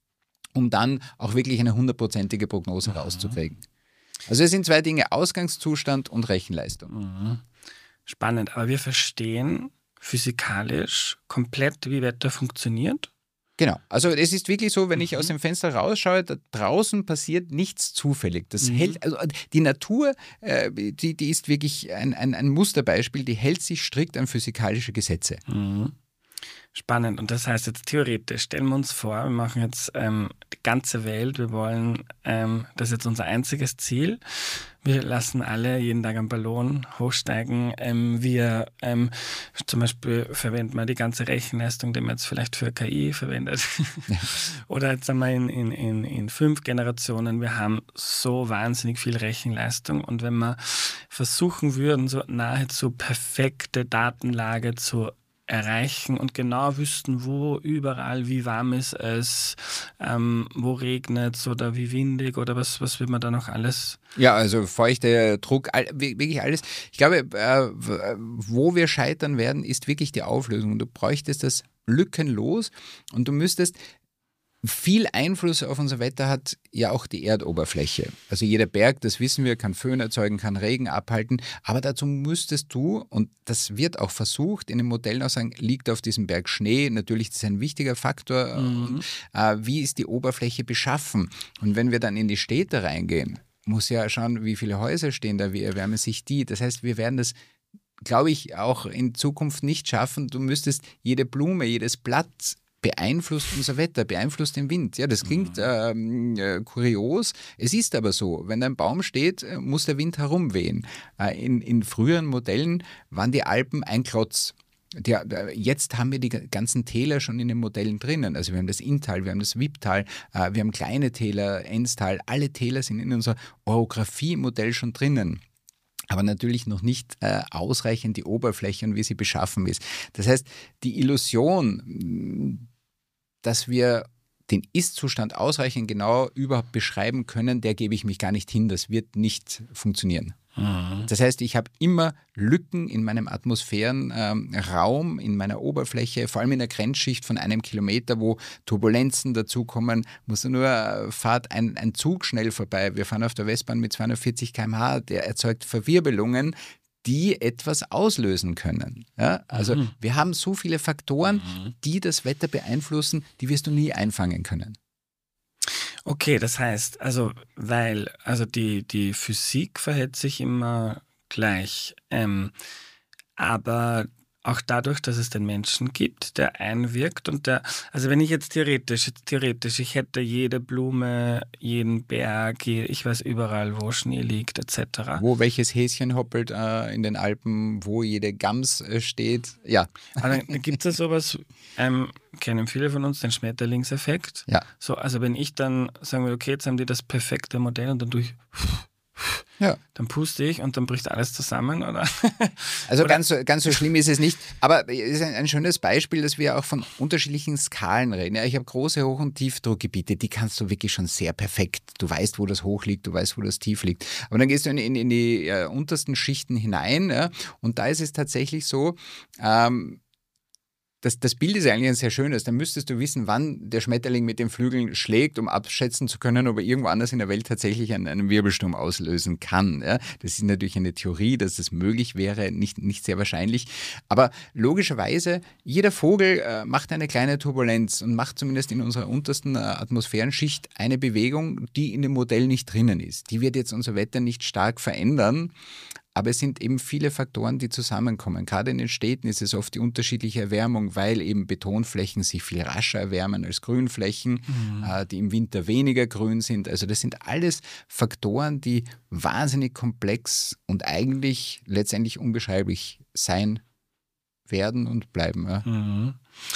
um dann auch wirklich eine hundertprozentige Prognose mhm. rauszukriegen. Also es sind zwei Dinge, Ausgangszustand und Rechenleistung. Mhm. Spannend, aber wir verstehen physikalisch komplett, wie Wetter funktioniert? Genau, also es ist wirklich so, wenn ich mhm. aus dem Fenster rausschaue, da draußen passiert nichts zufällig. Das mhm. hält, also die Natur, äh, die, die ist wirklich ein, ein, ein Musterbeispiel, die hält sich strikt an physikalische Gesetze. Mhm. Spannend. Und das heißt jetzt theoretisch, stellen wir uns vor, wir machen jetzt ähm, die ganze Welt, wir wollen, ähm, das ist jetzt unser einziges Ziel, wir lassen alle jeden Tag einen Ballon hochsteigen, ähm, wir ähm, zum Beispiel verwenden wir die ganze Rechenleistung, die man jetzt vielleicht für K I verwendet. Oder jetzt haben wir in, in, in, in fünf Generationen, wir haben so wahnsinnig viel Rechenleistung und wenn wir versuchen würden, so nahezu perfekte Datenlage zu erreichen und genau wüssten, wo überall, wie warm ist es, ähm, wo regnet es oder wie windig oder was, was will man da noch alles? Ja, also feuchte Druck, all, wirklich alles. Ich glaube, äh, wo wir scheitern werden, ist wirklich die Auflösung. Du bräuchtest das lückenlos und du müsstest viel Einfluss auf unser Wetter hat ja auch die Erdoberfläche. Also jeder Berg, das wissen wir, kann Föhn erzeugen, kann Regen abhalten, aber dazu müsstest du, und das wird auch versucht, in den Modellen auch sagen, liegt auf diesem Berg Schnee, natürlich das ist ein wichtiger Faktor, mhm. und, äh, wie ist die Oberfläche beschaffen? Und wenn wir dann in die Städte reingehen, muss ja schauen, wie viele Häuser stehen da, wie erwärmen sich die. Das heißt, wir werden das, glaube ich, auch in Zukunft nicht schaffen. Du müsstest jede Blume, jedes Blatt beeinflusst unser Wetter, beeinflusst den Wind. Ja, das klingt ähm, äh, kurios. Es ist aber so, wenn ein Baum steht, muss der Wind herumwehen. Äh, in, in früheren Modellen waren die Alpen ein Klotz. Die, jetzt haben wir die ganzen Täler schon in den Modellen drinnen. Also wir haben das Inntal, wir haben das Wipptal, äh, wir haben kleine Täler, Enstal. Alle Täler sind in unser Orographie-Modell schon drinnen. Aber natürlich noch nicht äh, ausreichend die Oberfläche und wie sie beschaffen ist. Das heißt, die Illusion, dass wir den Ist-Zustand ausreichend genau überhaupt beschreiben können, der gebe ich mich gar nicht hin. Das wird nicht funktionieren. Mhm. Das heißt, ich habe immer Lücken in meinem Atmosphärenraum, ähm, in meiner Oberfläche, vor allem in der Grenzschicht von einem Kilometer, wo Turbulenzen dazukommen. Muss nur, äh, fahrt ein, ein Zug schnell vorbei. Wir fahren auf der Westbahn mit zweihundertvierzig Kilometer pro Stunde, der erzeugt Verwirbelungen, die etwas auslösen können. Ja? Also Mhm. wir haben so viele Faktoren, Mhm. die das Wetter beeinflussen, die wirst du nie einfangen können. Okay, das heißt, also, weil, also die, die Physik verhält sich immer gleich, ähm, aber auch dadurch, dass es den Menschen gibt, der einwirkt und der, also wenn ich jetzt theoretisch, jetzt theoretisch, ich hätte jede Blume, jeden Berg, je, ich weiß überall, wo Schnee liegt, et cetera. Wo welches Häschen hoppelt äh, in den Alpen, wo jede Gams äh, steht. Ja. Aber gibt es ja sowas, ähm, kennen viele von uns, den Schmetterlingseffekt. Ja. So, also wenn ich dann sagen will, okay, jetzt haben die das perfekte Modell und dann durch Ja. dann puste ich und dann bricht alles zusammen, oder? Also Oder- ganz so, ganz so schlimm ist es nicht, aber es ist ein, ein schönes Beispiel, dass wir auch von unterschiedlichen Skalen reden. Ja, ich habe große Hoch- und Tiefdruckgebiete, die kannst du wirklich schon sehr perfekt. Du weißt, wo das hoch liegt, du weißt, wo das tief liegt. Aber dann gehst du in, in, in die äh, untersten Schichten hinein, ja, und da ist es tatsächlich so, ähm, Das, das Bild ist eigentlich ein sehr schönes. Da müsstest du wissen, wann der Schmetterling mit den Flügeln schlägt, um abschätzen zu können, ob er irgendwo anders in der Welt tatsächlich einen, einen Wirbelsturm auslösen kann. Ja, das ist natürlich eine Theorie, dass das möglich wäre, nicht, nicht sehr wahrscheinlich. Aber logischerweise, jeder Vogel äh, macht eine kleine Turbulenz und macht zumindest in unserer untersten äh, Atmosphärenschicht eine Bewegung, die in dem Modell nicht drinnen ist. Die wird jetzt unser Wetter nicht stark verändern. Aber es sind eben viele Faktoren, die zusammenkommen. Gerade in den Städten ist es oft die unterschiedliche Erwärmung, weil eben Betonflächen sich viel rascher erwärmen als Grünflächen, mhm. äh, die im Winter weniger grün sind. Also das sind alles Faktoren, die wahnsinnig komplex und eigentlich letztendlich unbeschreiblich sein werden und bleiben. Ja. Mhm.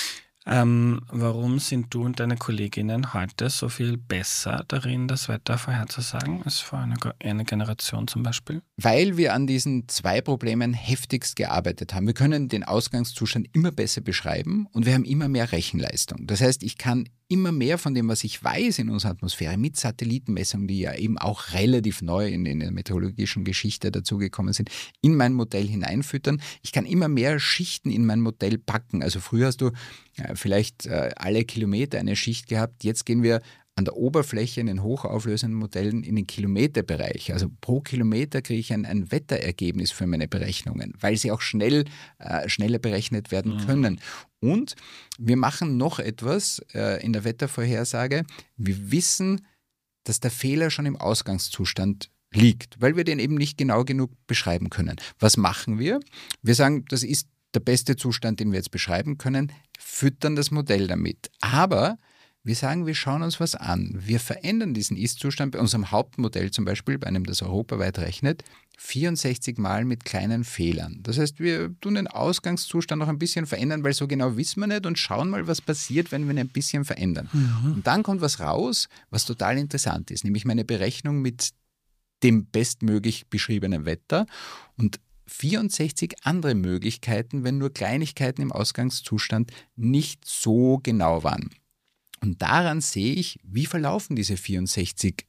Ähm, warum sind du und deine Kolleginnen heute so viel besser darin, das Wetter vorherzusagen, als vor einer, einer Generation zum Beispiel? Weil wir an diesen zwei Problemen heftigst gearbeitet haben. Wir können den Ausgangszustand immer besser beschreiben und wir haben immer mehr Rechenleistung. Das heißt, ich kann immer mehr von dem, was ich weiß in unserer Atmosphäre mit Satellitenmessungen, die ja eben auch relativ neu in, in der meteorologischen Geschichte dazugekommen sind, in mein Modell hineinfüttern. Ich kann immer mehr Schichten in mein Modell packen. Also früher hast du äh, vielleicht äh, alle Kilometer eine Schicht gehabt. Jetzt gehen wir an der Oberfläche in den hochauflösenden Modellen in den Kilometerbereich. Also pro Kilometer kriege ich ein, ein Wetterergebnis für meine Berechnungen, weil sie auch schnell, äh, schneller berechnet werden Mhm. können. Und wir machen noch etwas äh, in der Wettervorhersage. Wir wissen, dass der Fehler schon im Ausgangszustand liegt, weil wir den eben nicht genau genug beschreiben können. Was machen wir? Wir sagen, das ist der beste Zustand, den wir jetzt beschreiben können, füttern das Modell damit. Aber wir sagen, wir schauen uns was an. Wir verändern diesen Ist-Zustand bei unserem Hauptmodell zum Beispiel, bei einem, das europaweit rechnet, vierundsechzig Mal mit kleinen Fehlern. Das heißt, wir tun den Ausgangszustand noch ein bisschen verändern, weil so genau wissen wir nicht und schauen mal, was passiert, wenn wir ihn ein bisschen verändern. Mhm. Und dann kommt was raus, was total interessant ist, nämlich meine Berechnung mit dem bestmöglich beschriebenen Wetter und vierundsechzig andere Möglichkeiten, wenn nur Kleinigkeiten im Ausgangszustand nicht so genau waren. Und daran sehe ich, wie verlaufen diese vierundsechzig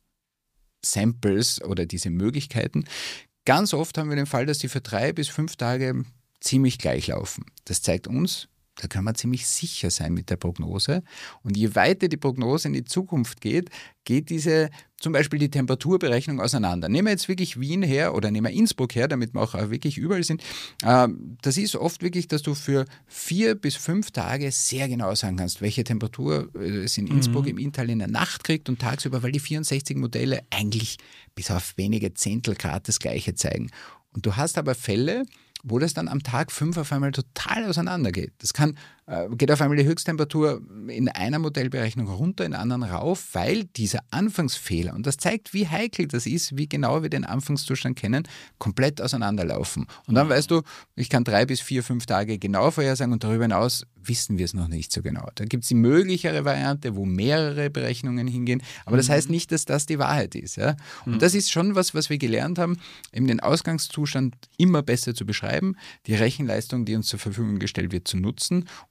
Samples oder diese Möglichkeiten. Ganz oft haben wir den Fall, dass die für drei bis fünf Tage ziemlich gleich laufen. Das zeigt uns, da kann man ziemlich sicher sein mit der Prognose. Und je weiter die Prognose in die Zukunft geht, geht diese, zum Beispiel die Temperaturberechnung auseinander. Nehmen wir jetzt wirklich Wien her oder nehmen wir Innsbruck her, damit wir auch wirklich überall sind. Das ist oft wirklich, dass du für vier bis fünf Tage sehr genau sagen kannst, welche Temperatur es in Innsbruck Mhm. im Inntal in der Nacht kriegt und tagsüber, weil die vierundsechzig Modelle eigentlich bis auf wenige Zehntel Grad das Gleiche zeigen. Und du hast aber Fälle, wo das dann am Tag fünf auf einmal total auseinandergeht. Das kann, äh, geht auf einmal die Höchsttemperatur in einer Modellberechnung runter, in der anderen rauf, weil dieser Anfangsfehler, und das zeigt, wie heikel das ist, wie genau wir den Anfangszustand kennen, komplett auseinanderlaufen. Und dann weißt du, ich kann drei bis vier, fünf Tage genau vorhersagen und darüber hinaus wissen wir es noch nicht so genau. Da gibt es die möglichere Variante, wo mehrere Berechnungen hingehen, aber das heißt nicht, dass das die Wahrheit ist. Ja? Und das ist schon was, was wir gelernt haben, eben den Ausgangszustand immer besser zu beschreiben, die Rechenleistung, die uns zur Verfügung gestellt wird, zu nutzen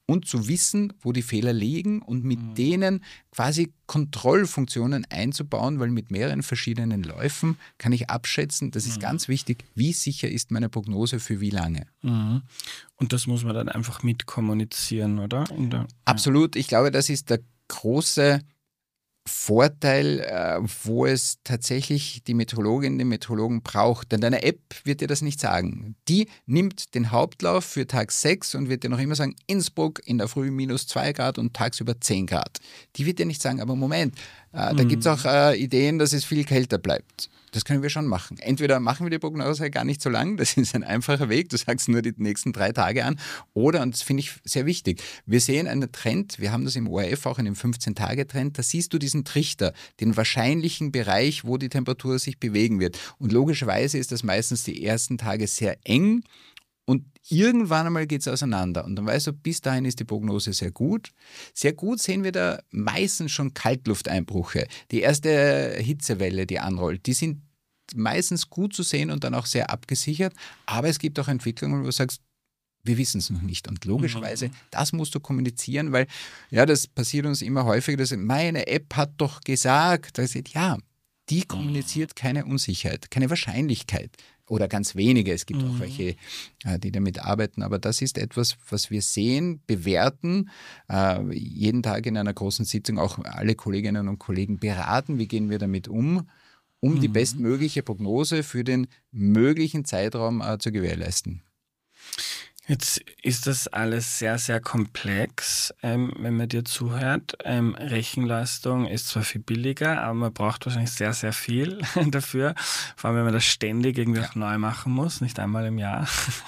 und zu wissen, wo die Fehler liegen und mit Mhm. denen quasi Kontrollfunktionen einzubauen, weil mit mehreren verschiedenen Läufen kann ich abschätzen, das ist Mhm. ganz wichtig, wie sicher ist meine Prognose für wie lange. Mhm. Und das muss man dann einfach mitkommunizieren, oder? In der, Absolut, ich glaube, das ist der große Vorteil, äh, wo es tatsächlich die Meteorologin, den Meteorologen braucht. Denn deine App wird dir das nicht sagen. Die nimmt den Hauptlauf für Tag sechs und wird dir noch immer sagen, Innsbruck in der Früh minus zwei Grad und tagsüber zehn Grad. Die wird dir nicht sagen, aber Moment, äh, da Mhm. gibt es auch äh, Ideen, dass es viel kälter bleibt. Das können wir schon machen. Entweder machen wir die Prognose gar nicht so lang, das ist ein einfacher Weg, du sagst nur die nächsten drei Tage an, oder, und das finde ich sehr wichtig, wir sehen einen Trend, wir haben das im O R F auch in dem fünfzehn-Tage-Trend, da siehst du diesen Trichter, den wahrscheinlichen Bereich, wo die Temperatur sich bewegen wird. Und logischerweise ist das meistens die ersten Tage sehr eng, und irgendwann einmal geht es auseinander. Und dann weißt du, bis dahin ist die Prognose sehr gut. Sehr gut sehen wir da meistens schon Kaltlufteinbrüche. Die erste Hitzewelle, die anrollt, die sind meistens gut zu sehen und dann auch sehr abgesichert. Aber es gibt auch Entwicklungen, wo du sagst, wir wissen es noch nicht. Und logischerweise, Mhm. das musst du kommunizieren, weil ja, das passiert uns immer häufiger, dass meine App hat doch gesagt, da sagt, ja, die kommuniziert keine Unsicherheit, keine Wahrscheinlichkeit. Oder ganz wenige. Es gibt Mhm. auch welche, äh, die damit arbeiten. Aber das ist etwas, was wir sehen, bewerten, äh, jeden Tag in einer großen Sitzung auch alle Kolleginnen und Kollegen beraten, wie gehen wir damit um, um die Mhm. bestmögliche Prognose für den möglichen Zeitraum äh, zu gewährleisten. Jetzt ist das alles sehr, sehr komplex, ähm, wenn man dir zuhört. Ähm, Rechenleistung ist zwar viel billiger, aber man braucht wahrscheinlich sehr, sehr viel dafür. Vor allem, wenn man das ständig irgendwie Ja. auch neu machen muss, nicht einmal im Jahr.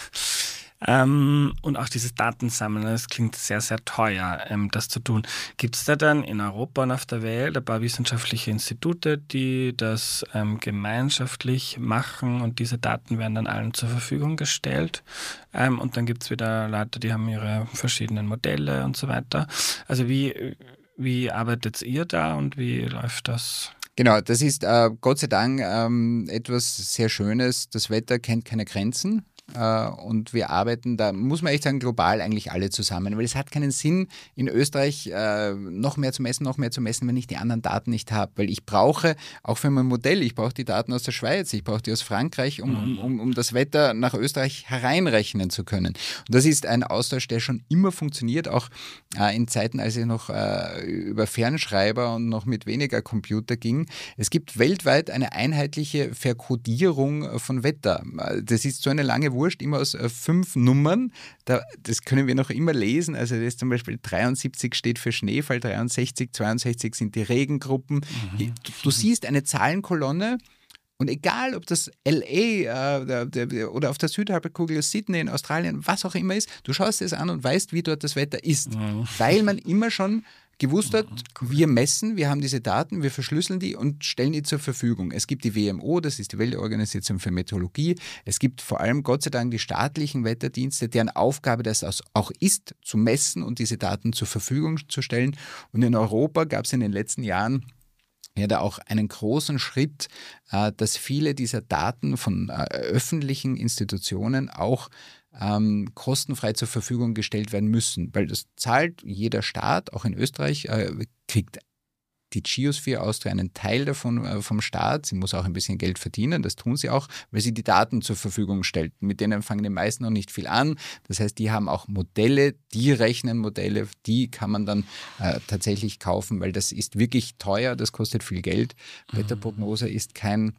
ähm, und auch dieses Datensammeln, das klingt sehr, sehr teuer, ähm, das zu tun. Gibt es da dann in Europa und auf der Welt ein paar wissenschaftliche Institute, die das ähm, gemeinschaftlich machen und diese Daten werden dann allen zur Verfügung gestellt? Ähm, und dann gibt es wieder Leute, die haben ihre verschiedenen Modelle und so weiter. Also wie, wie arbeitet ihr da und wie läuft das? Genau, das ist äh, Gott sei Dank ähm, etwas sehr Schönes. Das Wetter kennt keine Grenzen. Äh, und wir arbeiten da, muss man echt sagen, global eigentlich alle zusammen, weil es hat keinen Sinn, in Österreich äh, noch mehr zu messen, noch mehr zu messen, wenn ich die anderen Daten nicht habe, weil ich brauche, auch für mein Modell, ich brauche die Daten aus der Schweiz, ich brauche die aus Frankreich, um, um, um, um das Wetter nach Österreich hereinrechnen zu können. Und das ist ein Austausch, der schon immer funktioniert, auch äh, in Zeiten, als es noch äh, über Fernschreiber und noch mit weniger Computer ging. Es gibt weltweit eine einheitliche Verkodierung von Wetter. Das ist so eine lange Wurscht, immer aus äh, fünf Nummern. Da, das können wir noch immer lesen. Also das ist zum Beispiel dreiundsiebzig steht für Schneefall, dreiundsechzig, zweiundsechzig sind die Regengruppen. Mhm. Du, du siehst eine Zahlenkolonne und egal, ob das L A äh, der, der, oder auf der Südhalbkugel Sydney in Australien, was auch immer ist, du schaust es an und weißt, wie dort das Wetter ist. Mhm. Weil man immer schon gewusst hat, wir messen, wir haben diese Daten, wir verschlüsseln die und stellen die zur Verfügung. Es gibt die W M O, das ist die Weltorganisation für Meteorologie. Es gibt vor allem Gott sei Dank die staatlichen Wetterdienste, deren Aufgabe das auch ist, zu messen und diese Daten zur Verfügung zu stellen. Und in Europa gab es in den letzten Jahren ja da auch einen großen Schritt, äh, dass viele dieser Daten von äh, öffentlichen Institutionen auch ähm, kostenfrei zur Verfügung gestellt werden müssen, weil das zahlt jeder Staat, auch in Österreich, äh, kriegt die Geosphere Austria einen Teil davon äh, vom Staat. Sie muss auch ein bisschen Geld verdienen, das tun sie auch, weil sie die Daten zur Verfügung stellt. Mit denen fangen die meisten noch nicht viel an. Das heißt, die haben auch Modelle, die rechnen Modelle, die kann man dann äh, tatsächlich kaufen, weil das ist wirklich teuer, das kostet viel Geld. Mhm. Wetterprognose ist kein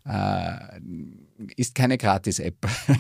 äh, ist keine Gratis-App.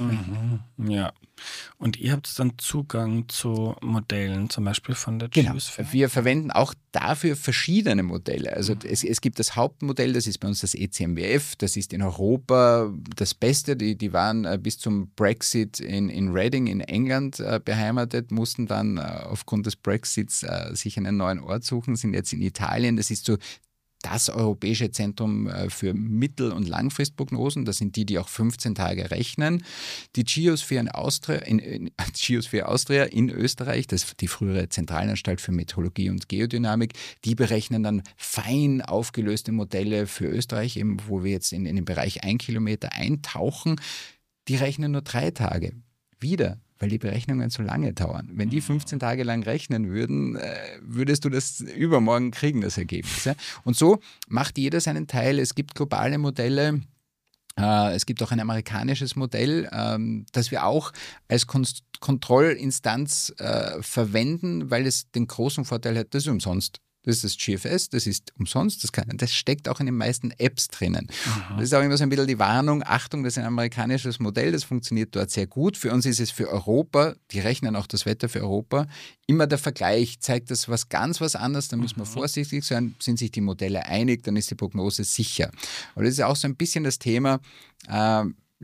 Mhm. Ja. Und ihr habt dann Zugang zu Modellen, zum Beispiel von der Genau. Geosphere? Wir verwenden auch dafür verschiedene Modelle. Also mhm. es, es gibt das Hauptmodell, das ist bei uns das E C M W F, das ist in Europa das Beste. Die, die waren äh, bis zum Brexit in, in Reading in England äh, beheimatet, mussten dann äh, aufgrund des Brexits äh, sich einen neuen Ort suchen, sind jetzt in Italien. Das ist so das Europäische Zentrum für Mittel- und Langfristprognosen. Das sind die, die auch fünfzehn Tage rechnen. Die Geosphere Austria in, in, Geosphere Austria in Österreich, das ist die frühere Zentralanstalt für Meteorologie und Geodynamik, die berechnen dann fein aufgelöste Modelle für Österreich, eben wo wir jetzt in, in den Bereich ein Kilometer eintauchen. Die rechnen nur drei Tage. Wieder weil die Berechnungen so lange dauern. Wenn die fünfzehn Tage lang rechnen würden, äh, würdest du das übermorgen kriegen, das Ergebnis. Ja? Und so macht jeder seinen Teil. Es gibt globale Modelle. Äh, es gibt auch ein amerikanisches Modell, ähm, das wir auch als Kon- Kontrollinstanz äh, verwenden, weil es den großen Vorteil hat, das ist umsonst. Das ist das G F S, das ist umsonst, das, kann, das steckt auch in den meisten Apps drinnen. Das ist auch immer so ein bisschen die Warnung, Achtung, das ist ein amerikanisches Modell, das funktioniert dort sehr gut. Für uns ist es für Europa, die rechnen auch das Wetter für Europa, immer der Vergleich, zeigt das was ganz was anderes, dann müssen wir vorsichtig sein, sind sich die Modelle einig, dann ist die Prognose sicher. Aber das ist auch so ein bisschen das Thema, äh,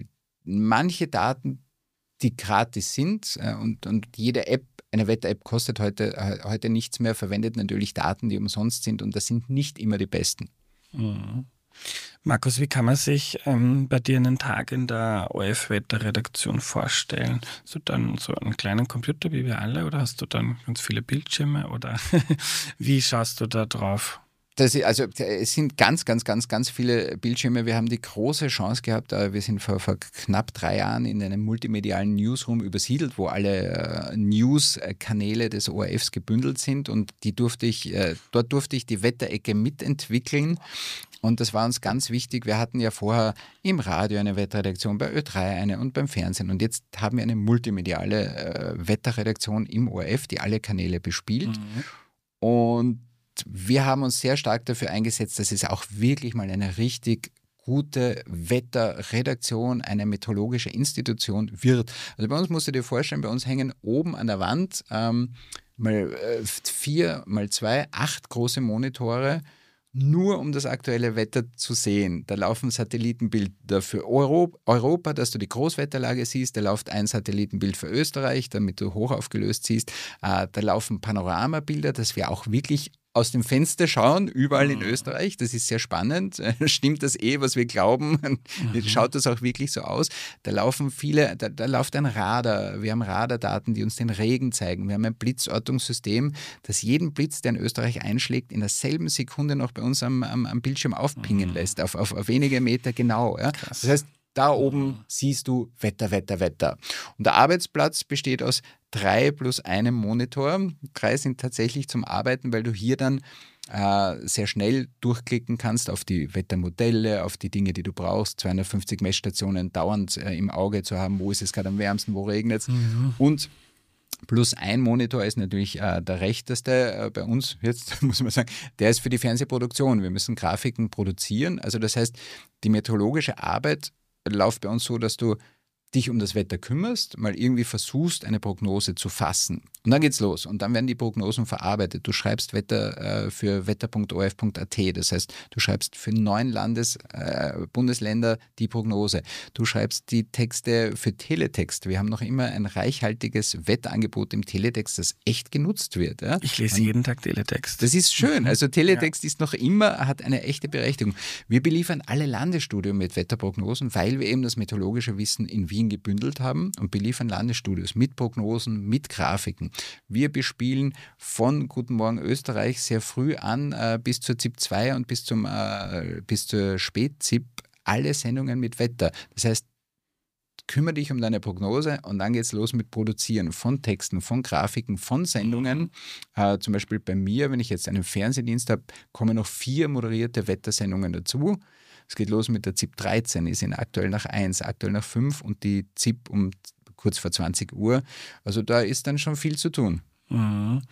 manche Daten, die gratis sind äh, und, und jede App, eine Wetter-App kostet heute, äh, heute nichts mehr, verwendet natürlich Daten, die umsonst sind und das sind nicht immer die besten. Mhm. Markus, wie kann man sich ähm, bei dir einen Tag in der O R F-Wetterredaktion vorstellen? Hast du dann so einen kleinen Computer wie wir alle oder hast du dann ganz viele Bildschirme oder wie schaust du da drauf? Das, also, es sind ganz, ganz, ganz, ganz viele Bildschirme. Wir haben die große Chance gehabt, wir sind vor, vor knapp drei Jahren in einem multimedialen Newsroom übersiedelt, wo alle äh, News-Kanäle des O R Fs gebündelt sind und die durfte ich, äh, dort durfte ich die Wetterecke mitentwickeln. Und das war uns ganz wichtig. Wir hatten ja vorher im Radio eine Wetterredaktion, bei Ö drei eine und beim Fernsehen. Und jetzt haben wir eine multimediale äh, Wetterredaktion im O R F, die alle Kanäle bespielt. Mhm. Und wir haben uns sehr stark dafür eingesetzt, dass es auch wirklich mal eine richtig gute Wetterredaktion, eine meteorologische Institution wird. Also bei uns musst du dir vorstellen, bei uns hängen oben an der Wand ähm, mal äh, vier, mal zwei, acht große Monitore, nur um das aktuelle Wetter zu sehen. Da laufen Satellitenbilder für Euro, Europa, dass du die Großwetterlage siehst. Da läuft ein Satellitenbild für Österreich, damit du hochaufgelöst siehst. Äh, da laufen Panoramabilder, dass wir auch wirklich aus dem Fenster schauen, überall in Österreich. Das ist sehr spannend. Stimmt das eh, was wir glauben? Mhm. Schaut das auch wirklich so aus? Da laufen viele, da, da läuft ein Radar. Wir haben Radardaten, die uns den Regen zeigen. Wir haben ein Blitzortungssystem, das jeden Blitz, der in Österreich einschlägt, in derselben Sekunde noch bei uns am, am, am Bildschirm aufpingen mhm. lässt, auf, auf, auf wenige Meter genau. Ja? Das heißt, da oben siehst du Wetter, Wetter, Wetter. Und der Arbeitsplatz besteht aus drei plus einem Monitor. Drei sind tatsächlich zum Arbeiten, weil du hier dann äh, sehr schnell durchklicken kannst auf die Wettermodelle, auf die Dinge, die du brauchst. zweihundertfünfzig Messstationen dauernd äh, im Auge zu haben, wo ist es gerade am wärmsten, wo regnet es. Mhm. Und plus ein Monitor ist natürlich äh, der rechteste äh, bei uns, jetzt muss man sagen, der ist für die Fernsehproduktion. Wir müssen Grafiken produzieren. Also das heißt, die meteorologische Arbeit läuft bei uns so, dass du dich um das Wetter kümmerst, mal irgendwie versuchst, eine Prognose zu fassen. Und dann geht's los. Und dann werden die Prognosen verarbeitet. Du schreibst Wetter äh, für wetter punkt o r f punkt a t. Das heißt, du schreibst für neun Landes, äh, Bundesländer die Prognose. Du schreibst die Texte für Teletext. Wir haben noch immer ein reichhaltiges Wetterangebot im Teletext, das echt genutzt wird. Ja? Ich lese Und jeden Tag Teletext. Das ist schön. Also Teletext ja. ist noch immer, hat eine echte Berechtigung. Wir beliefern alle Landesstudien mit Wetterprognosen, weil wir eben das meteorologische Wissen in Wien gebündelt haben und beliefern Landesstudios mit Prognosen, mit Grafiken. Wir bespielen von Guten Morgen Österreich sehr früh an äh, bis zur Z I P zwei und bis, zum, äh, bis zur Spät-Z I P alle Sendungen mit Wetter. Das heißt, kümmere dich um deine Prognose und dann geht es los mit Produzieren von Texten, von Grafiken, von Sendungen. Äh, zum Beispiel bei mir, wenn ich jetzt einen Fernsehdienst habe, kommen noch vier moderierte Wettersendungen dazu. Es geht los mit der Z I P dreizehn, ist in aktuell nach eins, aktuell nach fünf und die Z I P um kurz vor zwanzig Uhr. Also da ist dann schon viel zu tun. Mhm.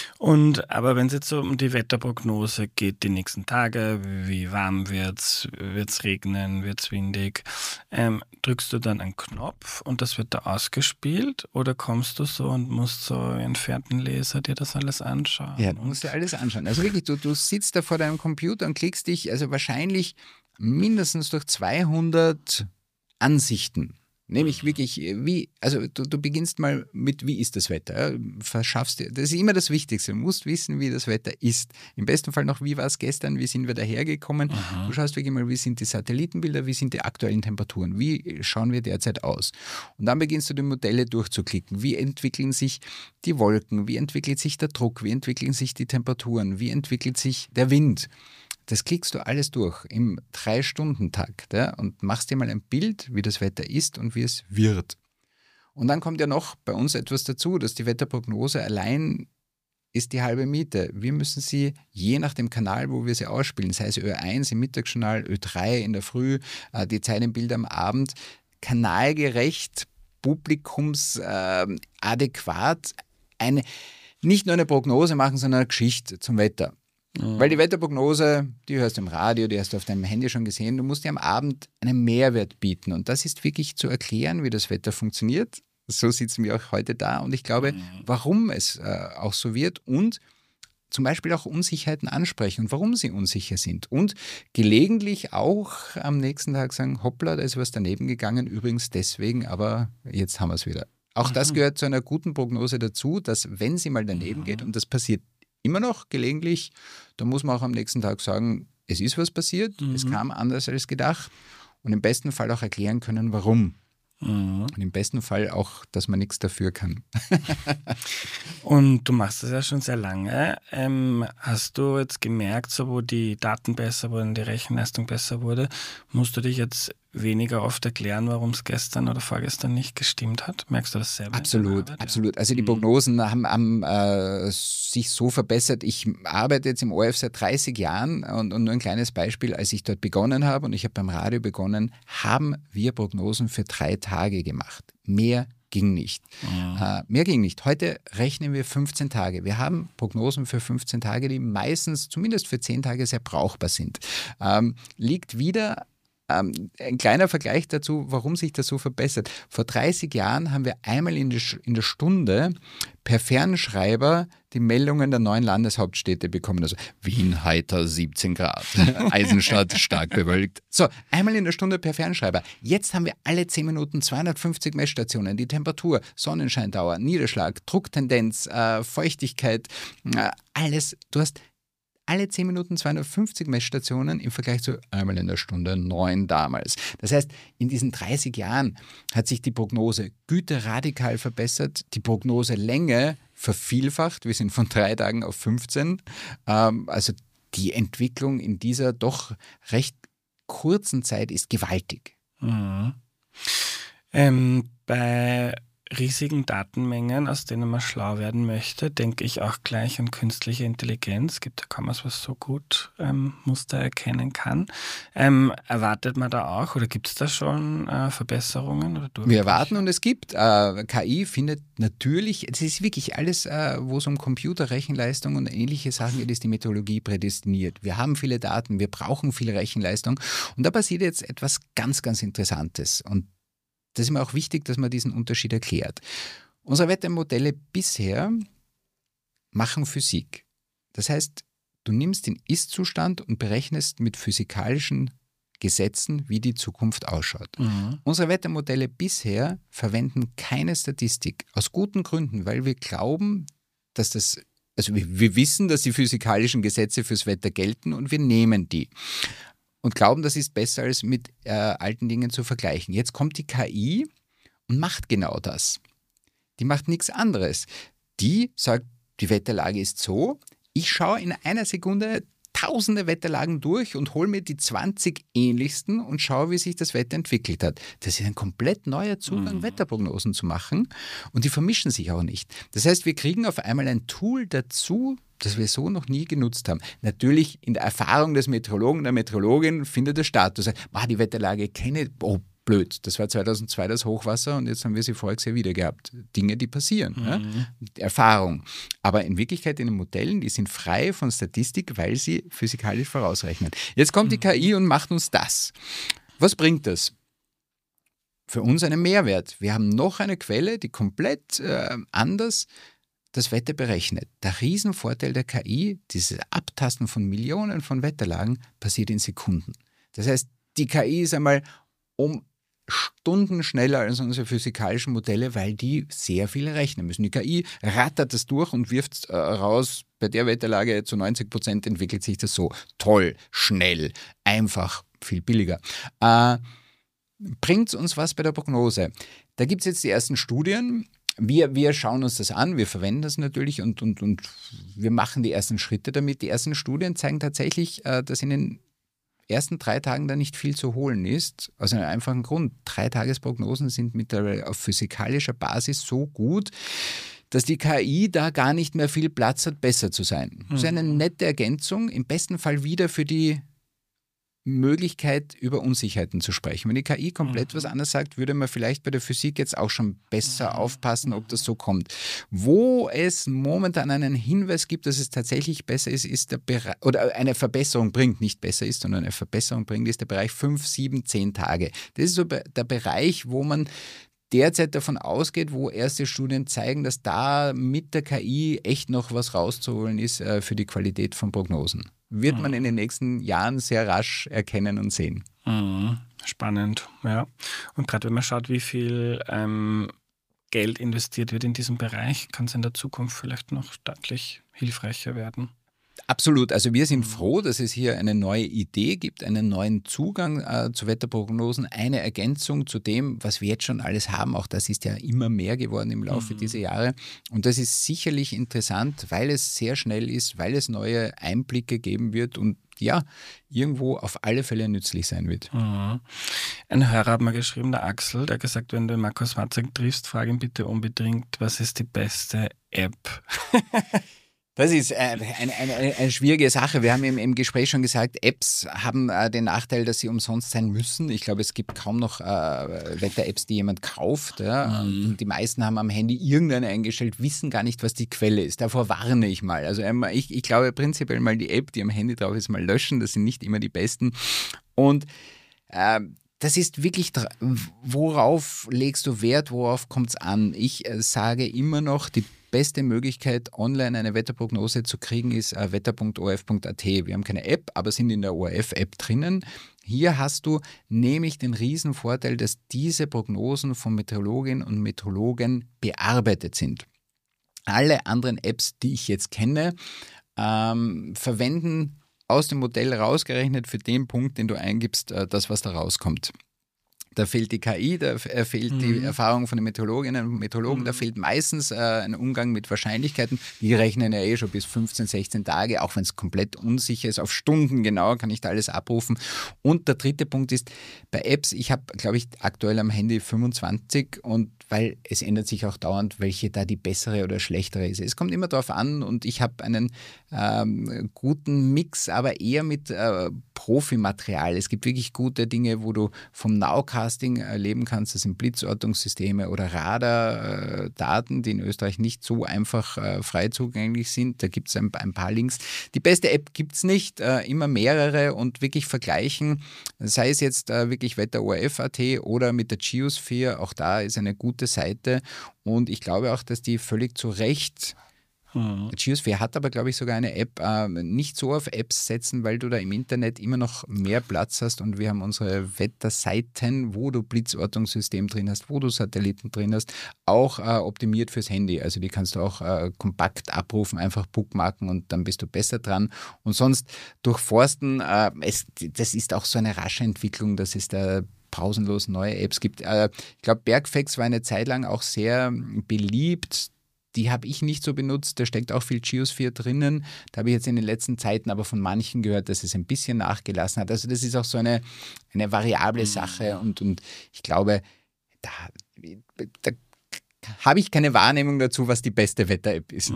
Und aber wenn es jetzt so um die Wetterprognose geht, die nächsten Tage, wie warm wird's, wird's regnen, wird's windig, ähm, drückst du dann einen Knopf und das wird da ausgespielt oder kommst du so und musst so entfernten Leser dir das alles anschauen? Ja, du musst dir alles anschauen. Also wirklich, du, du sitzt da vor deinem Computer und klickst dich, also wahrscheinlich mindestens durch zweihundert Ansichten. Nämlich wirklich, wie, also du, du beginnst mal mit, wie ist das Wetter? Ja? Verschaffst dir, das ist immer das Wichtigste. Du musst wissen, wie das Wetter ist. Im besten Fall noch, wie war es gestern, wie sind wir dahergekommen? Aha. Du schaust wirklich mal, wie sind die Satellitenbilder, wie sind die aktuellen Temperaturen, wie schauen wir derzeit aus? Und dann beginnst du die Modelle durchzuklicken. Wie entwickeln sich die Wolken? Wie entwickelt sich der Druck? Wie entwickeln sich die Temperaturen? Wie entwickelt sich der Wind? Das klickst du alles durch im drei Stunden Takt ja, und machst dir mal ein Bild, wie das Wetter ist und wie es wird. Und dann kommt ja noch bei uns etwas dazu, dass die Wetterprognose allein ist die halbe Miete. Wir müssen sie je nach dem Kanal, wo wir sie ausspielen, sei es Ö eins im Mittagsjournal, Ö drei in der Früh, äh, die Zeit im Bild am Abend, kanalgerecht, publikumsadäquat, äh, eine, nicht nur eine Prognose machen, sondern eine Geschichte zum Wetter. Mhm. Weil die Wetterprognose, die hörst du im Radio, die hast du auf deinem Handy schon gesehen, du musst dir am Abend einen Mehrwert bieten. Und das ist wirklich zu erklären, wie das Wetter funktioniert. So sitzen wir auch heute da und ich glaube, mhm. warum es äh, auch so wird und zum Beispiel auch Unsicherheiten ansprechen und warum sie unsicher sind und gelegentlich auch am nächsten Tag sagen, hoppla, da ist was daneben gegangen, übrigens deswegen, aber jetzt haben wir es wieder. Auch mhm. das gehört zu einer guten Prognose dazu, dass wenn sie mal daneben mhm. geht und das passiert immer noch gelegentlich, dann muss man auch am nächsten Tag sagen, es ist was passiert, mhm. es kam anders als gedacht und im besten Fall auch erklären können, warum. Mhm. Und im besten Fall auch, dass man nichts dafür kann. Und du machst das ja schon sehr lange. Ähm, hast du jetzt gemerkt, so wo die Daten besser wurden, die Rechenleistung besser wurde, musst du dich jetzt weniger oft erklären, warum es gestern oder vorgestern nicht gestimmt hat? Merkst du das selber? Absolut, absolut. Also die Prognosen haben, haben äh, sich so verbessert. Ich arbeite jetzt im O R F seit dreißig Jahren und, und nur ein kleines Beispiel, als ich dort begonnen habe und ich habe beim Radio begonnen, haben wir Prognosen für drei Tage gemacht. Mehr ging nicht. Mhm. Äh, mehr ging nicht. Heute rechnen wir fünfzehn Tage. Wir haben Prognosen für fünfzehn Tage, die meistens, zumindest für zehn Tage, sehr brauchbar sind. Ähm, liegt wieder Ähm, ein kleiner Vergleich dazu, warum sich das so verbessert. Vor dreißig Jahren haben wir einmal in, die, in der Stunde per Fernschreiber die Meldungen der neuen Landeshauptstädte bekommen. Also Wien heiter siebzehn Grad, Eisenstadt stark bewölkt. So, einmal in der Stunde per Fernschreiber. Jetzt haben wir alle zehn Minuten zweihundertfünfzig Messstationen. Die Temperatur, Sonnenscheindauer, Niederschlag, Drucktendenz, äh, Feuchtigkeit, äh, alles. Du hast alle zehn Minuten zweihundertfünfzig Messstationen im Vergleich zu einmal in der Stunde neun damals. Das heißt, in diesen dreißig Jahren hat sich die Prognosegüte radikal verbessert, die Prognoselänge vervielfacht. Wir sind von drei Tagen auf fünfzehn. Ähm, also die Entwicklung in dieser doch recht kurzen Zeit ist gewaltig. Mhm. Ähm, bei riesigen Datenmengen, aus denen man schlau werden möchte, denke ich auch gleich an künstliche Intelligenz. Es gibt ja kaum was, was so gut ähm, Muster erkennen kann. Ähm, erwartet man da auch oder gibt es da schon äh, Verbesserungen? Oder Wir erwarten und es gibt. Äh, K I findet natürlich, es ist wirklich alles, äh, wo es um Computerrechenleistung und ähnliche Sachen geht, ist die Meteorologie prädestiniert. Wir haben viele Daten, wir brauchen viel Rechenleistung und da passiert jetzt etwas ganz, ganz Interessantes und das ist mir auch wichtig, dass man diesen Unterschied erklärt. Unsere Wettermodelle bisher machen Physik. Das heißt, du nimmst den Ist-Zustand und berechnest mit physikalischen Gesetzen, wie die Zukunft ausschaut. Mhm. Unsere Wettermodelle bisher verwenden keine Statistik. Aus guten Gründen, weil wir glauben, dass das, also wir, wir wissen, dass die physikalischen Gesetze fürs Wetter gelten und wir nehmen die. Und glauben, das ist besser als mit äh, alten Dingen zu vergleichen. Jetzt kommt die K I und macht genau das. Die macht nichts anderes. Die sagt, die Wetterlage ist so, ich schaue in einer Sekunde tausende Wetterlagen durch und hole mir die zwanzig ähnlichsten und schaue, wie sich das Wetter entwickelt hat. Das ist ein komplett neuer Zugang, mhm. Wetterprognosen zu machen und die vermischen sich auch nicht. Das heißt, wir kriegen auf einmal ein Tool dazu, das wir so noch nie genutzt haben. Natürlich in der Erfahrung des Meteorologen, der Meteorologin findet das statt. Du sagst, die Wetterlage kenne ich, oh blöd, das war zweitausendzwei das Hochwasser und jetzt haben wir sie voriges Jahr wieder gehabt. Dinge, die passieren. Mhm. Ja? Erfahrung. Aber in Wirklichkeit in den Modellen, die sind frei von Statistik, weil sie physikalisch vorausrechnen. Jetzt kommt die K I und macht uns das. Was bringt das? Für uns einen Mehrwert. Wir haben noch eine Quelle, die komplett äh, anders das Wetter berechnet. Der Riesenvorteil der K I, dieses Abtasten von Millionen von Wetterlagen, passiert in Sekunden. Das heißt, die K I ist einmal um Stunden schneller als unsere physikalischen Modelle, weil die sehr viel rechnen müssen. Die K I rattert das durch und wirft äh, raus, bei der Wetterlage zu neunzig Prozent entwickelt sich das so. Toll, schnell, einfach, viel billiger. Äh, bringt uns was bei der Prognose? Da gibt es jetzt die ersten Studien. Wir, wir schauen uns das an, wir verwenden das natürlich und, und, und wir machen die ersten Schritte damit. Die ersten Studien zeigen tatsächlich, dass in den ersten drei Tagen da nicht viel zu holen ist, aus einem einfachen Grund. Drei-Tages-Prognosen sind mittlerweile auf physikalischer Basis so gut, dass die K I da gar nicht mehr viel Platz hat, besser zu sein. Das ist eine nette Ergänzung, im besten Fall wieder für die Möglichkeit, über Unsicherheiten zu sprechen. Wenn die K I komplett mhm. was anderes sagt, würde man vielleicht bei der Physik jetzt auch schon besser mhm. aufpassen, ob das so kommt. Wo es momentan einen Hinweis gibt, dass es tatsächlich besser ist, ist der Bereich, oder eine Verbesserung bringt, nicht besser ist, sondern eine Verbesserung bringt, ist der Bereich fünf, sieben, zehn Tage. Das ist so der Bereich, wo man derzeit davon ausgeht, wo erste Studien zeigen, dass da mit der K I echt noch was rauszuholen ist äh, für die Qualität von Prognosen. Wird man in den nächsten Jahren sehr rasch erkennen und sehen. Mhm. Spannend, ja. Und gerade wenn man schaut, wie viel ähm, Geld investiert wird in diesem Bereich, kann es in der Zukunft vielleicht noch deutlich hilfreicher werden. Absolut. Also wir sind froh, dass es hier eine neue Idee gibt, einen neuen Zugang äh, zu Wetterprognosen, eine Ergänzung zu dem, was wir jetzt schon alles haben. Auch das ist ja immer mehr geworden im Laufe mhm. dieser Jahre. Und das ist sicherlich interessant, weil es sehr schnell ist, weil es neue Einblicke geben wird und ja, irgendwo auf alle Fälle nützlich sein wird. Mhm. Ein Hörer hat mir geschrieben, der Axel, der hat gesagt, wenn du Markus Watzak triffst, frag ihn bitte unbedingt, was ist die beste App? Das ist eine, eine, eine, eine schwierige Sache. Wir haben im, im Gespräch schon gesagt, Apps haben äh, den Nachteil, dass sie umsonst sein müssen. Ich glaube, es gibt kaum noch äh, Wetter-Apps, die jemand kauft. Ja? Mhm. Die meisten haben am Handy irgendeine eingestellt, wissen gar nicht, was die Quelle ist. Davor warne ich mal. Also ähm, ich, ich glaube prinzipiell mal die App, die am Handy drauf ist, mal löschen. Das sind nicht immer die besten. Und äh, das ist wirklich, worauf legst du Wert, worauf kommt es an? Ich äh, sage immer noch, die beste Möglichkeit, online eine Wetterprognose zu kriegen, ist äh, wetter punkt o r f punkt a t. Wir haben keine App, aber sind in der O R F-App drinnen. Hier hast du nämlich den riesen Vorteil, dass diese Prognosen von Meteorologinnen und Meteorologen bearbeitet sind. Alle anderen Apps, die ich jetzt kenne, ähm, verwenden aus dem Modell rausgerechnet für den Punkt, den du eingibst, äh, das, was da rauskommt. Da fehlt die K I, da fehlt mhm. die Erfahrung von den Meteorologinnen und Meteorologen, mhm. da fehlt meistens äh, ein Umgang mit Wahrscheinlichkeiten. Die rechnen ja eh schon bis fünfzehn, sechzehn Tage, auch wenn es komplett unsicher ist. Auf Stunden genau kann ich da alles abrufen. Und der dritte Punkt ist, bei Apps, ich habe, glaube ich, aktuell am Handy fünfundzwanzig und weil es ändert sich auch dauernd, welche da die bessere oder schlechtere ist. Es kommt immer darauf an und ich habe einen ähm, guten Mix, aber eher mit äh, Profimaterial. Es gibt wirklich gute Dinge, wo du vom Nowcasting erleben kannst. Das sind Blitzortungssysteme oder Radardaten, äh, die in Österreich nicht so einfach äh, frei zugänglich sind. Da gibt es ein, ein paar Links. Die beste App gibt es nicht, äh, immer mehrere und wirklich vergleichen, sei es jetzt äh, wirklich Wetter O R F punkt a t oder mit der Geosphere. Auch da ist eine gute Seite und ich glaube auch, dass die völlig zu Recht Mhm. Geosphere hat aber, glaube ich, sogar eine App, äh, nicht so auf Apps setzen, weil du da im Internet immer noch mehr Platz hast und wir haben unsere Wetterseiten, wo du Blitzortungssystem drin hast, wo du Satelliten drin hast, auch äh, optimiert fürs Handy. Also die kannst du auch äh, kompakt abrufen, einfach bookmarken und dann bist du besser dran. Und sonst durchforsten, äh, es, das ist auch so eine rasche Entwicklung, dass es da pausenlos neue Apps gibt. Äh, ich glaube, Bergfex war eine Zeit lang auch sehr beliebt. Die habe ich nicht so benutzt, da steckt auch viel Geosphere drinnen. Da habe ich jetzt in den letzten Zeiten aber von manchen gehört, dass es ein bisschen nachgelassen hat. Also das ist auch so eine, eine variable Sache und, und ich glaube, da, da habe ich keine Wahrnehmung dazu, was die beste Wetter-App ist.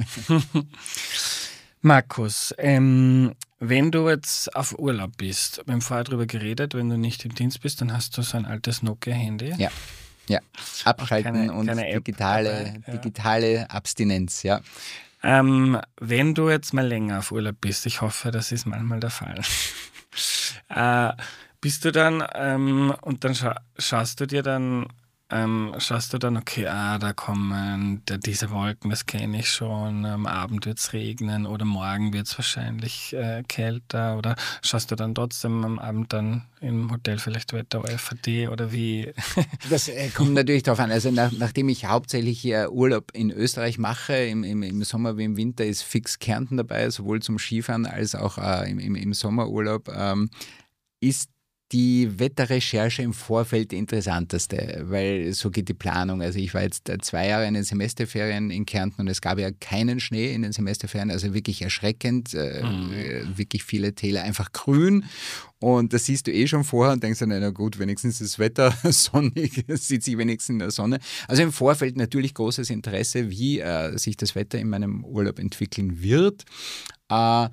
Markus, ähm, wenn du jetzt auf Urlaub bist, wir haben vorher darüber geredet, wenn du nicht im Dienst bist, dann hast du so ein altes Nokia-Handy. Ja. Ja, abschalten keine, und keine App, digitale, aber, ja. digitale Abstinenz, ja. Ähm, wenn du jetzt mal länger auf Urlaub bist, ich hoffe, das ist manchmal der Fall, äh, bist du dann, ähm, und dann scha- schaust du dir dann, ähm, schaust du dann, okay, ah, da kommen da, diese Wolken, das kenne ich schon, am Abend wird es regnen oder morgen wird es wahrscheinlich äh, kälter oder schaust du dann trotzdem am Abend dann im Hotel vielleicht Wetter O R F punkt a t oder wie? Das äh, kommt natürlich darauf an. Also nach, nachdem ich hauptsächlich äh, Urlaub in Österreich mache, im, im, im Sommer wie im Winter ist fix Kärnten dabei, sowohl zum Skifahren als auch äh, im, im, im Sommerurlaub, ähm, ist die Wetterrecherche im Vorfeld die interessanteste, weil so geht die Planung. Also ich war jetzt zwei Jahre in den Semesterferien in Kärnten und es gab ja keinen Schnee in den Semesterferien, also wirklich erschreckend, mhm. wirklich viele Täler einfach grün. Und das siehst du eh schon vorher und denkst dann, na gut, wenigstens ist das Wetter sonnig, sitze ich wenigstens in der Sonne. Also im Vorfeld natürlich großes Interesse, wie äh, sich das Wetter in meinem Urlaub entwickeln wird. Äh,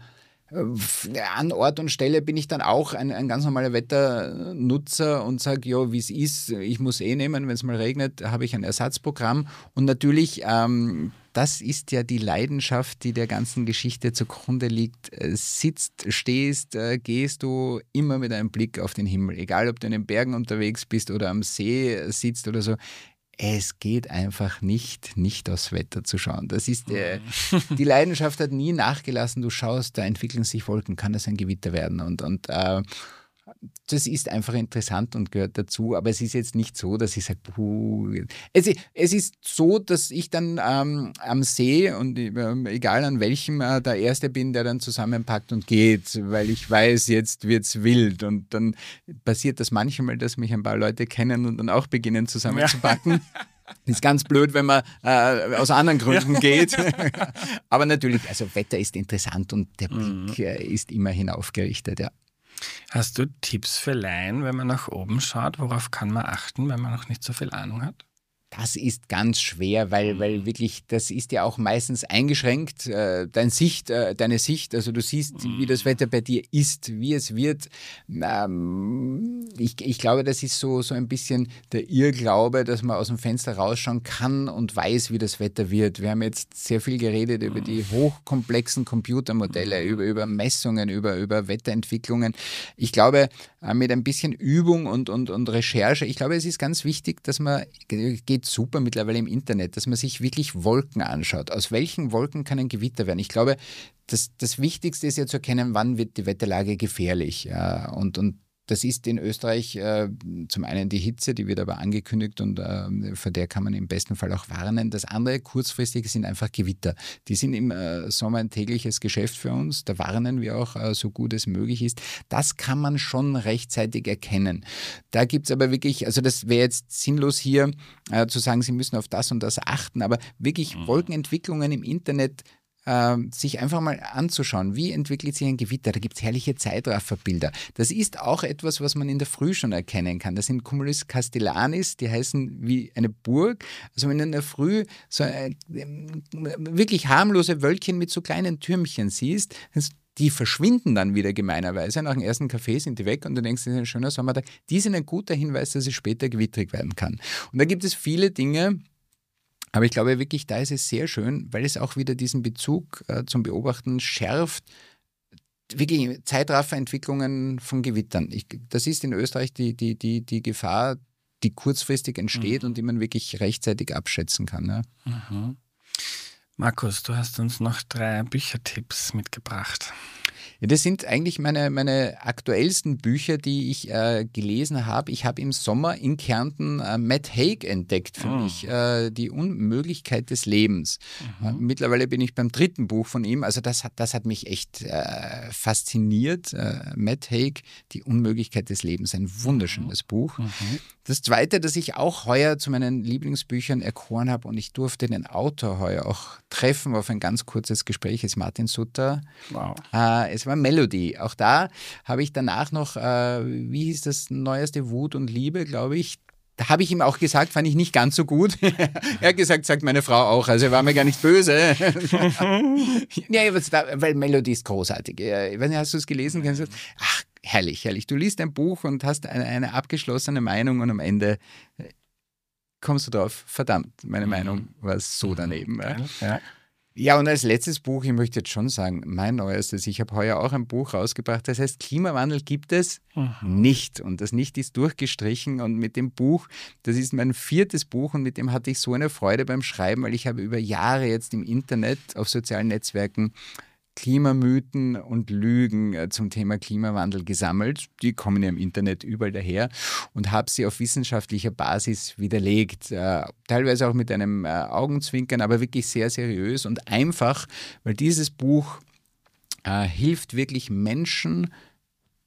An Ort und Stelle bin ich dann auch ein, ein ganz normaler Wetternutzer und sage, ja, wie es ist, ich muss eh nehmen, wenn es mal regnet, habe ich ein Ersatzprogramm. Und natürlich, ähm, das ist ja die Leidenschaft, die der ganzen Geschichte zugrunde liegt. Sitzt, stehst, äh, gehst du immer mit einem Blick auf den Himmel. Egal, ob du in den Bergen unterwegs bist oder am See sitzt oder so. Es geht einfach nicht, nicht aufs Wetter zu schauen. Das ist, äh, die Leidenschaft hat nie nachgelassen. Du schaust, da entwickeln sich Wolken, kann das ein Gewitter werden? Und, und äh, das ist einfach interessant und gehört dazu. Aber es ist jetzt nicht so, dass ich sage, puh. Es, es ist so, dass ich dann ähm, am See und äh, egal an welchem äh, der Erste bin, der dann zusammenpackt und geht, weil ich weiß, jetzt wird es wild. Und dann passiert das manchmal, dass mich ein paar Leute kennen und dann auch beginnen zusammenzupacken. Ja. Ist ganz blöd, wenn man äh, aus anderen Gründen ja. geht. Aber natürlich, also Wetter ist interessant und der Blick mhm. äh, ist immerhin aufgerichtet, ja. Hast du Tipps für Laien, wenn man nach oben schaut? Worauf kann man achten, wenn man noch nicht so viel Ahnung hat? Das ist ganz schwer, weil, weil wirklich, das ist ja auch meistens eingeschränkt, äh, dein Sicht, äh, deine Sicht, also du siehst, wie das Wetter bei dir ist, wie es wird. Ähm, ich, ich glaube, das ist so, so ein bisschen der Irrglaube, dass man aus dem Fenster rausschauen kann und weiß, wie das Wetter wird. Wir haben jetzt sehr viel geredet über die hochkomplexen Computermodelle, über, über Messungen, über, über Wetterentwicklungen. Ich glaube, äh, mit ein bisschen Übung und, und, und Recherche, ich glaube, es ist ganz wichtig, dass man, geht super mittlerweile im Internet, dass man sich wirklich Wolken anschaut. Aus welchen Wolken kann ein Gewitter werden? Ich glaube, das, das Wichtigste ist ja zu erkennen, wann wird die Wetterlage gefährlich. Ja, und, und das ist in Österreich äh, zum einen die Hitze, die wird aber angekündigt und äh, vor der kann man im besten Fall auch warnen. Das andere kurzfristig sind einfach Gewitter. Die sind im äh, Sommer ein tägliches Geschäft für uns. Da warnen wir auch, äh, so gut es möglich ist. Das kann man schon rechtzeitig erkennen. Da gibt es aber wirklich, also das wäre jetzt sinnlos hier äh, zu sagen, Sie müssen auf das und das achten, aber wirklich mhm. Wolkenentwicklungen im Internet sich einfach mal anzuschauen, wie entwickelt sich ein Gewitter. Da gibt es herrliche Zeitrafferbilder. Das ist auch etwas, was man in der Früh schon erkennen kann. Das sind Cumulus castellanis, die heißen wie eine Burg. Also wenn du in der Früh so äh, wirklich harmlose Wölkchen mit so kleinen Türmchen siehst, die verschwinden dann wieder gemeinerweise. Nach dem ersten Kaffee sind die weg und du denkst, das ist ein schöner Sommertag. Die sind ein guter Hinweis, dass es später gewittrig werden kann. Und da gibt es viele Dinge. Aber ich glaube wirklich, da ist es sehr schön, weil es auch wieder diesen Bezug äh, zum Beobachten schärft, wirklich Zeitrafferentwicklungen von Gewittern. Ich, das ist in Österreich die, die, die, die Gefahr, die kurzfristig entsteht mhm. und die man wirklich rechtzeitig abschätzen kann. Ja. Mhm. Markus, du hast uns noch drei Büchertipps mitgebracht. Ja, das sind eigentlich meine, meine aktuellsten Bücher, die ich äh, gelesen habe. Ich habe im Sommer in Kärnten äh, Matt Haig entdeckt für oh. mich, äh, Die Unmöglichkeit des Lebens. Mhm. Äh, mittlerweile bin ich beim dritten Buch von ihm, also das hat, das hat mich echt äh, fasziniert. Äh, Matt Haig, Die Unmöglichkeit des Lebens, ein wunderschönes mhm. Buch. Mhm. Das zweite, das ich auch heuer zu meinen Lieblingsbüchern erkoren habe und ich durfte den Autor heuer auch treffen auf ein ganz kurzes Gespräch, ist Martin Sutter. Wow. Äh, es war Melody. Auch da habe ich danach noch, äh, wie hieß das neueste, Wut und Liebe, glaube ich. Da habe ich ihm auch gesagt, fand ich nicht ganz so gut. Er hat gesagt, sagt meine Frau auch, also er war mir gar nicht böse. Ja, weil Melody ist großartig. Ich weiß nicht, hast du es gelesen? Ach, herrlich, herrlich. Du liest ein Buch und hast eine, eine abgeschlossene Meinung und am Ende kommst du drauf, verdammt, meine Meinung war so daneben. Ja. Ja. Ja, und als letztes Buch, ich möchte jetzt schon sagen, mein neuestes, ich habe heuer auch ein Buch rausgebracht, das heißt Klimawandel gibt es mhm. nicht. Und das Nicht ist durchgestrichen und mit dem Buch, das ist mein viertes Buch und mit dem hatte ich so eine Freude beim Schreiben, weil ich habe über Jahre jetzt im Internet, auf sozialen Netzwerken Klimamythen und Lügen zum Thema Klimawandel gesammelt. Die kommen ja im Internet überall daher und habe sie auf wissenschaftlicher Basis widerlegt. Äh, teilweise auch mit einem äh, Augenzwinkern, aber wirklich sehr seriös und einfach, weil dieses Buch äh, hilft wirklich Menschen,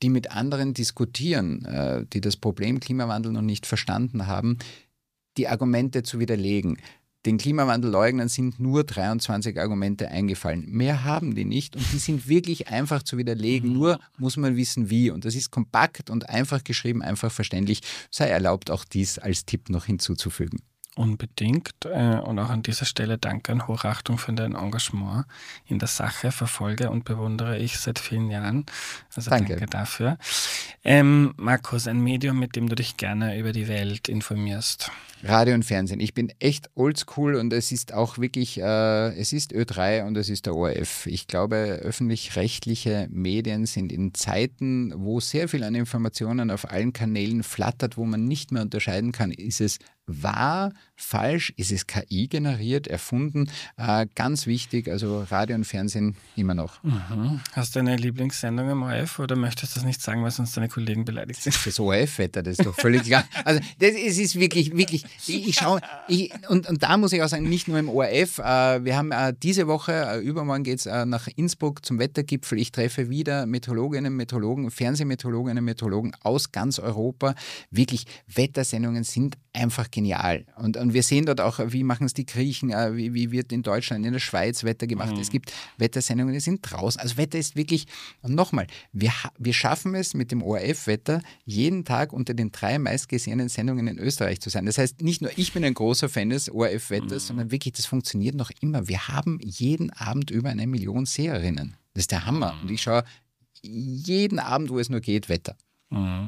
die mit anderen diskutieren, äh, die das Problem Klimawandel noch nicht verstanden haben, die Argumente zu widerlegen. Den Klimawandelleugnern sind nur dreiundzwanzig Argumente eingefallen. Mehr haben die nicht und die sind wirklich einfach zu widerlegen. Nur muss man wissen, wie. Und das ist kompakt und einfach geschrieben, einfach verständlich. Sei erlaubt, auch dies als Tipp noch hinzuzufügen. Unbedingt. Äh, und auch an dieser Stelle danke und Hochachtung für dein Engagement in der Sache. Verfolge und bewundere ich seit vielen Jahren. Also danke, danke dafür. Ähm, Markus, ein Medium, mit dem du dich gerne über die Welt informierst. Radio und Fernsehen. Ich bin echt oldschool und es ist auch wirklich, äh, es ist Ö drei und es ist der O R F. Ich glaube, öffentlich-rechtliche Medien sind in Zeiten, wo sehr viel an Informationen auf allen Kanälen flattert, wo man nicht mehr unterscheiden kann, ist es wahr, falsch, ist es K I generiert, erfunden, äh, ganz wichtig, also Radio und Fernsehen immer noch. Mhm. Hast du eine Lieblingssendung im O R F oder möchtest du das nicht sagen, weil sonst deine Kollegen beleidigt sind? Das O R F-Wetter, das ist doch völlig klar. Also das ist, ist wirklich, wirklich, ich, ich schaue, ich, und, und da muss ich auch sagen, nicht nur im O R F, äh, wir haben äh, diese Woche, äh, übermorgen geht es äh, nach Innsbruck zum Wettergipfel, ich treffe wieder Meteorologinnen, Meteorologen, Fernsehmeteorologinnen, Meteorologen aus ganz Europa, wirklich, Wettersendungen sind einfach genial. Und, und wir sehen dort auch, wie machen es die Griechen, äh, wie, wie wird in Deutschland, in der Schweiz Wetter gemacht. Mhm. Es gibt Wettersendungen, die sind draußen. Also Wetter ist wirklich, und nochmal, wir, wir schaffen es mit dem O R F-Wetter jeden Tag unter den drei meistgesehenen Sendungen in Österreich zu sein. Das heißt, nicht nur ich bin ein großer Fan des O R F-Wetters, mhm. sondern wirklich, das funktioniert noch immer. Wir haben jeden Abend über eine Million Seherinnen. Das ist der Hammer. Und ich schaue jeden Abend, wo es nur geht, Wetter. Mhm.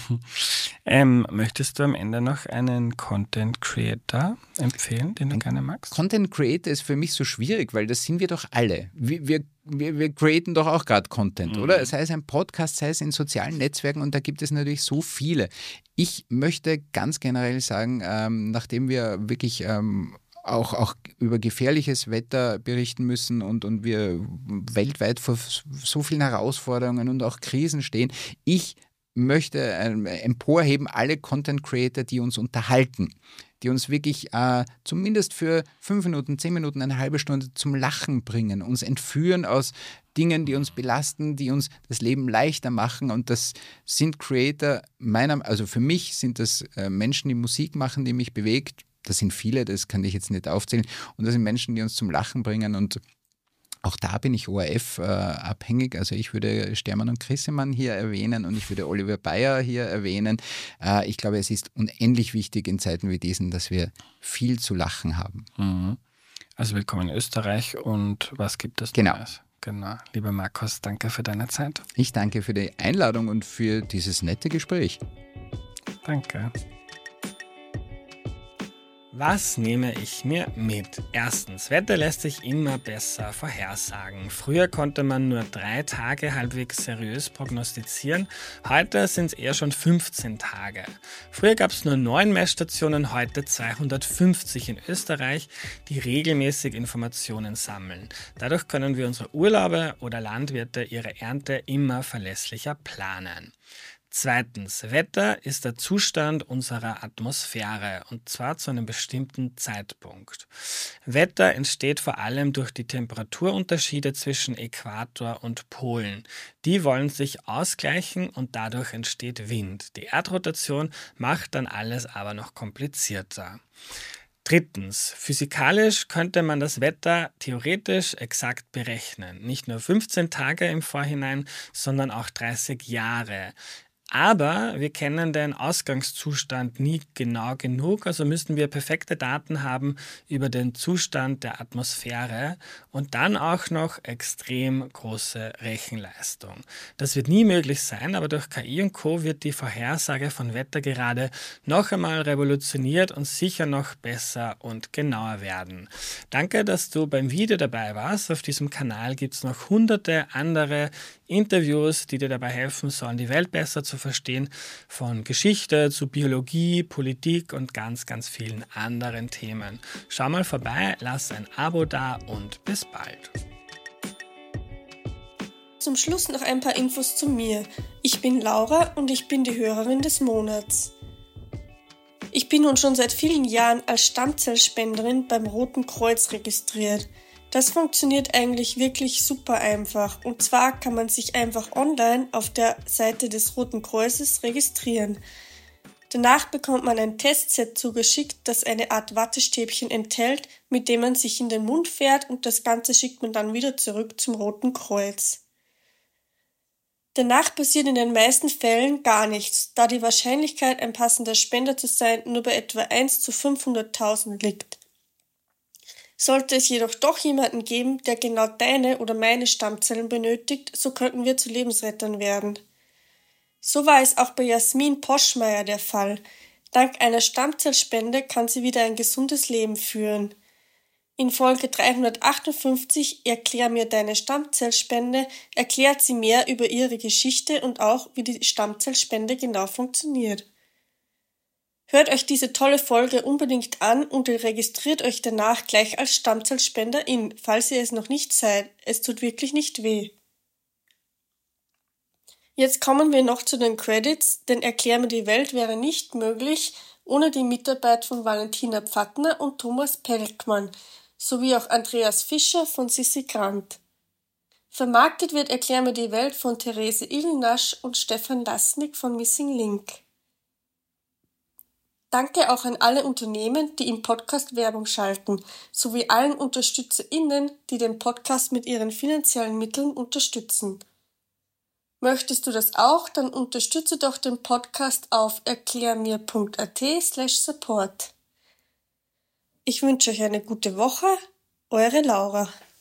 ähm, möchtest du am Ende noch einen Content Creator empfehlen, den du Ein gerne magst? Content Creator ist für mich so schwierig, weil das sind wir doch alle. Wir, wir, wir, wir createn doch auch gerade Content, mhm. oder? Sei es ein Podcast, sei es in sozialen Netzwerken und da gibt es natürlich so viele. Ich möchte ganz generell sagen, ähm, nachdem wir wirklich ähm, Auch, auch über gefährliches Wetter berichten müssen und, und wir weltweit vor so vielen Herausforderungen und auch Krisen stehen. Ich möchte äh, emporheben alle Content Creator, die uns unterhalten, die uns wirklich äh, zumindest für fünf Minuten, zehn Minuten, eine halbe Stunde zum Lachen bringen, uns entführen aus Dingen, die uns belasten, die uns das Leben leichter machen. Und das sind Creator meiner, also für mich sind das äh, Menschen, die Musik machen, die mich bewegt. Das sind viele, das kann ich jetzt nicht aufzählen. Und das sind Menschen, die uns zum Lachen bringen. Und auch da bin ich O R F äh, abhängig. Also ich würde Stermann und Grissemann hier erwähnen und ich würde Oliver Bayer hier erwähnen. Äh, ich glaube, es ist unendlich wichtig in Zeiten wie diesen, dass wir viel zu lachen haben. Mhm. Also willkommen in Österreich und was gibt es genau. Neues? Genau. Lieber Markus, danke für deine Zeit. Ich danke für die Einladung und für dieses nette Gespräch. Danke. Was nehme ich mir mit? Erstens, Wetter lässt sich immer besser vorhersagen. Früher konnte man nur drei Tage halbwegs seriös prognostizieren, heute sind es eher schon fünfzehn Tage. Früher gab es nur neun Messstationen, heute zweihundertfünfzig in Österreich, die regelmäßig Informationen sammeln. Dadurch können wir unsere Urlaube oder Landwirte ihre Ernte immer verlässlicher planen. Zweitens, Wetter ist der Zustand unserer Atmosphäre und zwar zu einem bestimmten Zeitpunkt. Wetter entsteht vor allem durch die Temperaturunterschiede zwischen Äquator und Polen. Die wollen sich ausgleichen und dadurch entsteht Wind. Die Erdrotation macht dann alles aber noch komplizierter. Drittens, physikalisch könnte man das Wetter theoretisch exakt berechnen. Nicht nur fünfzehn Tage im Vorhinein, sondern auch dreißig Jahre. Aber wir kennen den Ausgangszustand nie genau genug, also müssen wir perfekte Daten haben über den Zustand der Atmosphäre und dann auch noch extrem große Rechenleistung. Das wird nie möglich sein, aber durch K I und Co. wird die Vorhersage von Wetter gerade noch einmal revolutioniert und sicher noch besser und genauer werden. Danke, dass du beim Video dabei warst. Auf diesem Kanal gibt es noch hunderte andere Interviews, die dir dabei helfen sollen, die Welt besser zu verstehen, von Geschichte zu Biologie, Politik und ganz, ganz vielen anderen Themen. Schau mal vorbei, lass ein Abo da und bis bald. Zum Schluss noch ein paar Infos zu mir. Ich bin Laura und ich bin die Hörerin des Monats. Ich bin nun schon seit vielen Jahren als Stammzellspenderin beim Roten Kreuz registriert. Das funktioniert eigentlich wirklich super einfach. Und zwar kann man sich einfach online auf der Seite des Roten Kreuzes registrieren. Danach bekommt man ein Testset zugeschickt, das eine Art Wattestäbchen enthält, mit dem man sich in den Mund fährt, und das Ganze schickt man dann wieder zurück zum Roten Kreuz. Danach passiert in den meisten Fällen gar nichts, da die Wahrscheinlichkeit, ein passender Spender zu sein, nur bei etwa eins zu fünfhunderttausend liegt. Sollte es jedoch doch jemanden geben, der genau deine oder meine Stammzellen benötigt, so könnten wir zu Lebensrettern werden. So war es auch bei Jasmin Poschmeier der Fall. Dank einer Stammzellspende kann sie wieder ein gesundes Leben führen. In Folge dreihundertachtundfünfzig Erklär mir deine Stammzellspende erklärt sie mehr über ihre Geschichte und auch, wie die Stammzellspende genau funktioniert. Hört euch diese tolle Folge unbedingt an und registriert euch danach gleich als Stammzellspenderin, falls ihr es noch nicht seid. Es tut wirklich nicht weh. Jetzt kommen wir noch zu den Credits, denn Erklär mir die Welt wäre nicht möglich ohne die Mitarbeit von Valentina Pfattner und Thomas Pelkmann, sowie auch Andreas Fischer von Sissi Grant. Vermarktet wird Erklär mir die Welt von Therese Ilnasch und Stefan Lasnik von Missing Link. Danke auch an alle Unternehmen, die im Podcast Werbung schalten, sowie allen UnterstützerInnen, die den Podcast mit ihren finanziellen Mitteln unterstützen. Möchtest du das auch, dann unterstütze doch den Podcast auf erklärmir.at slash support. Ich wünsche euch eine gute Woche, eure Laura.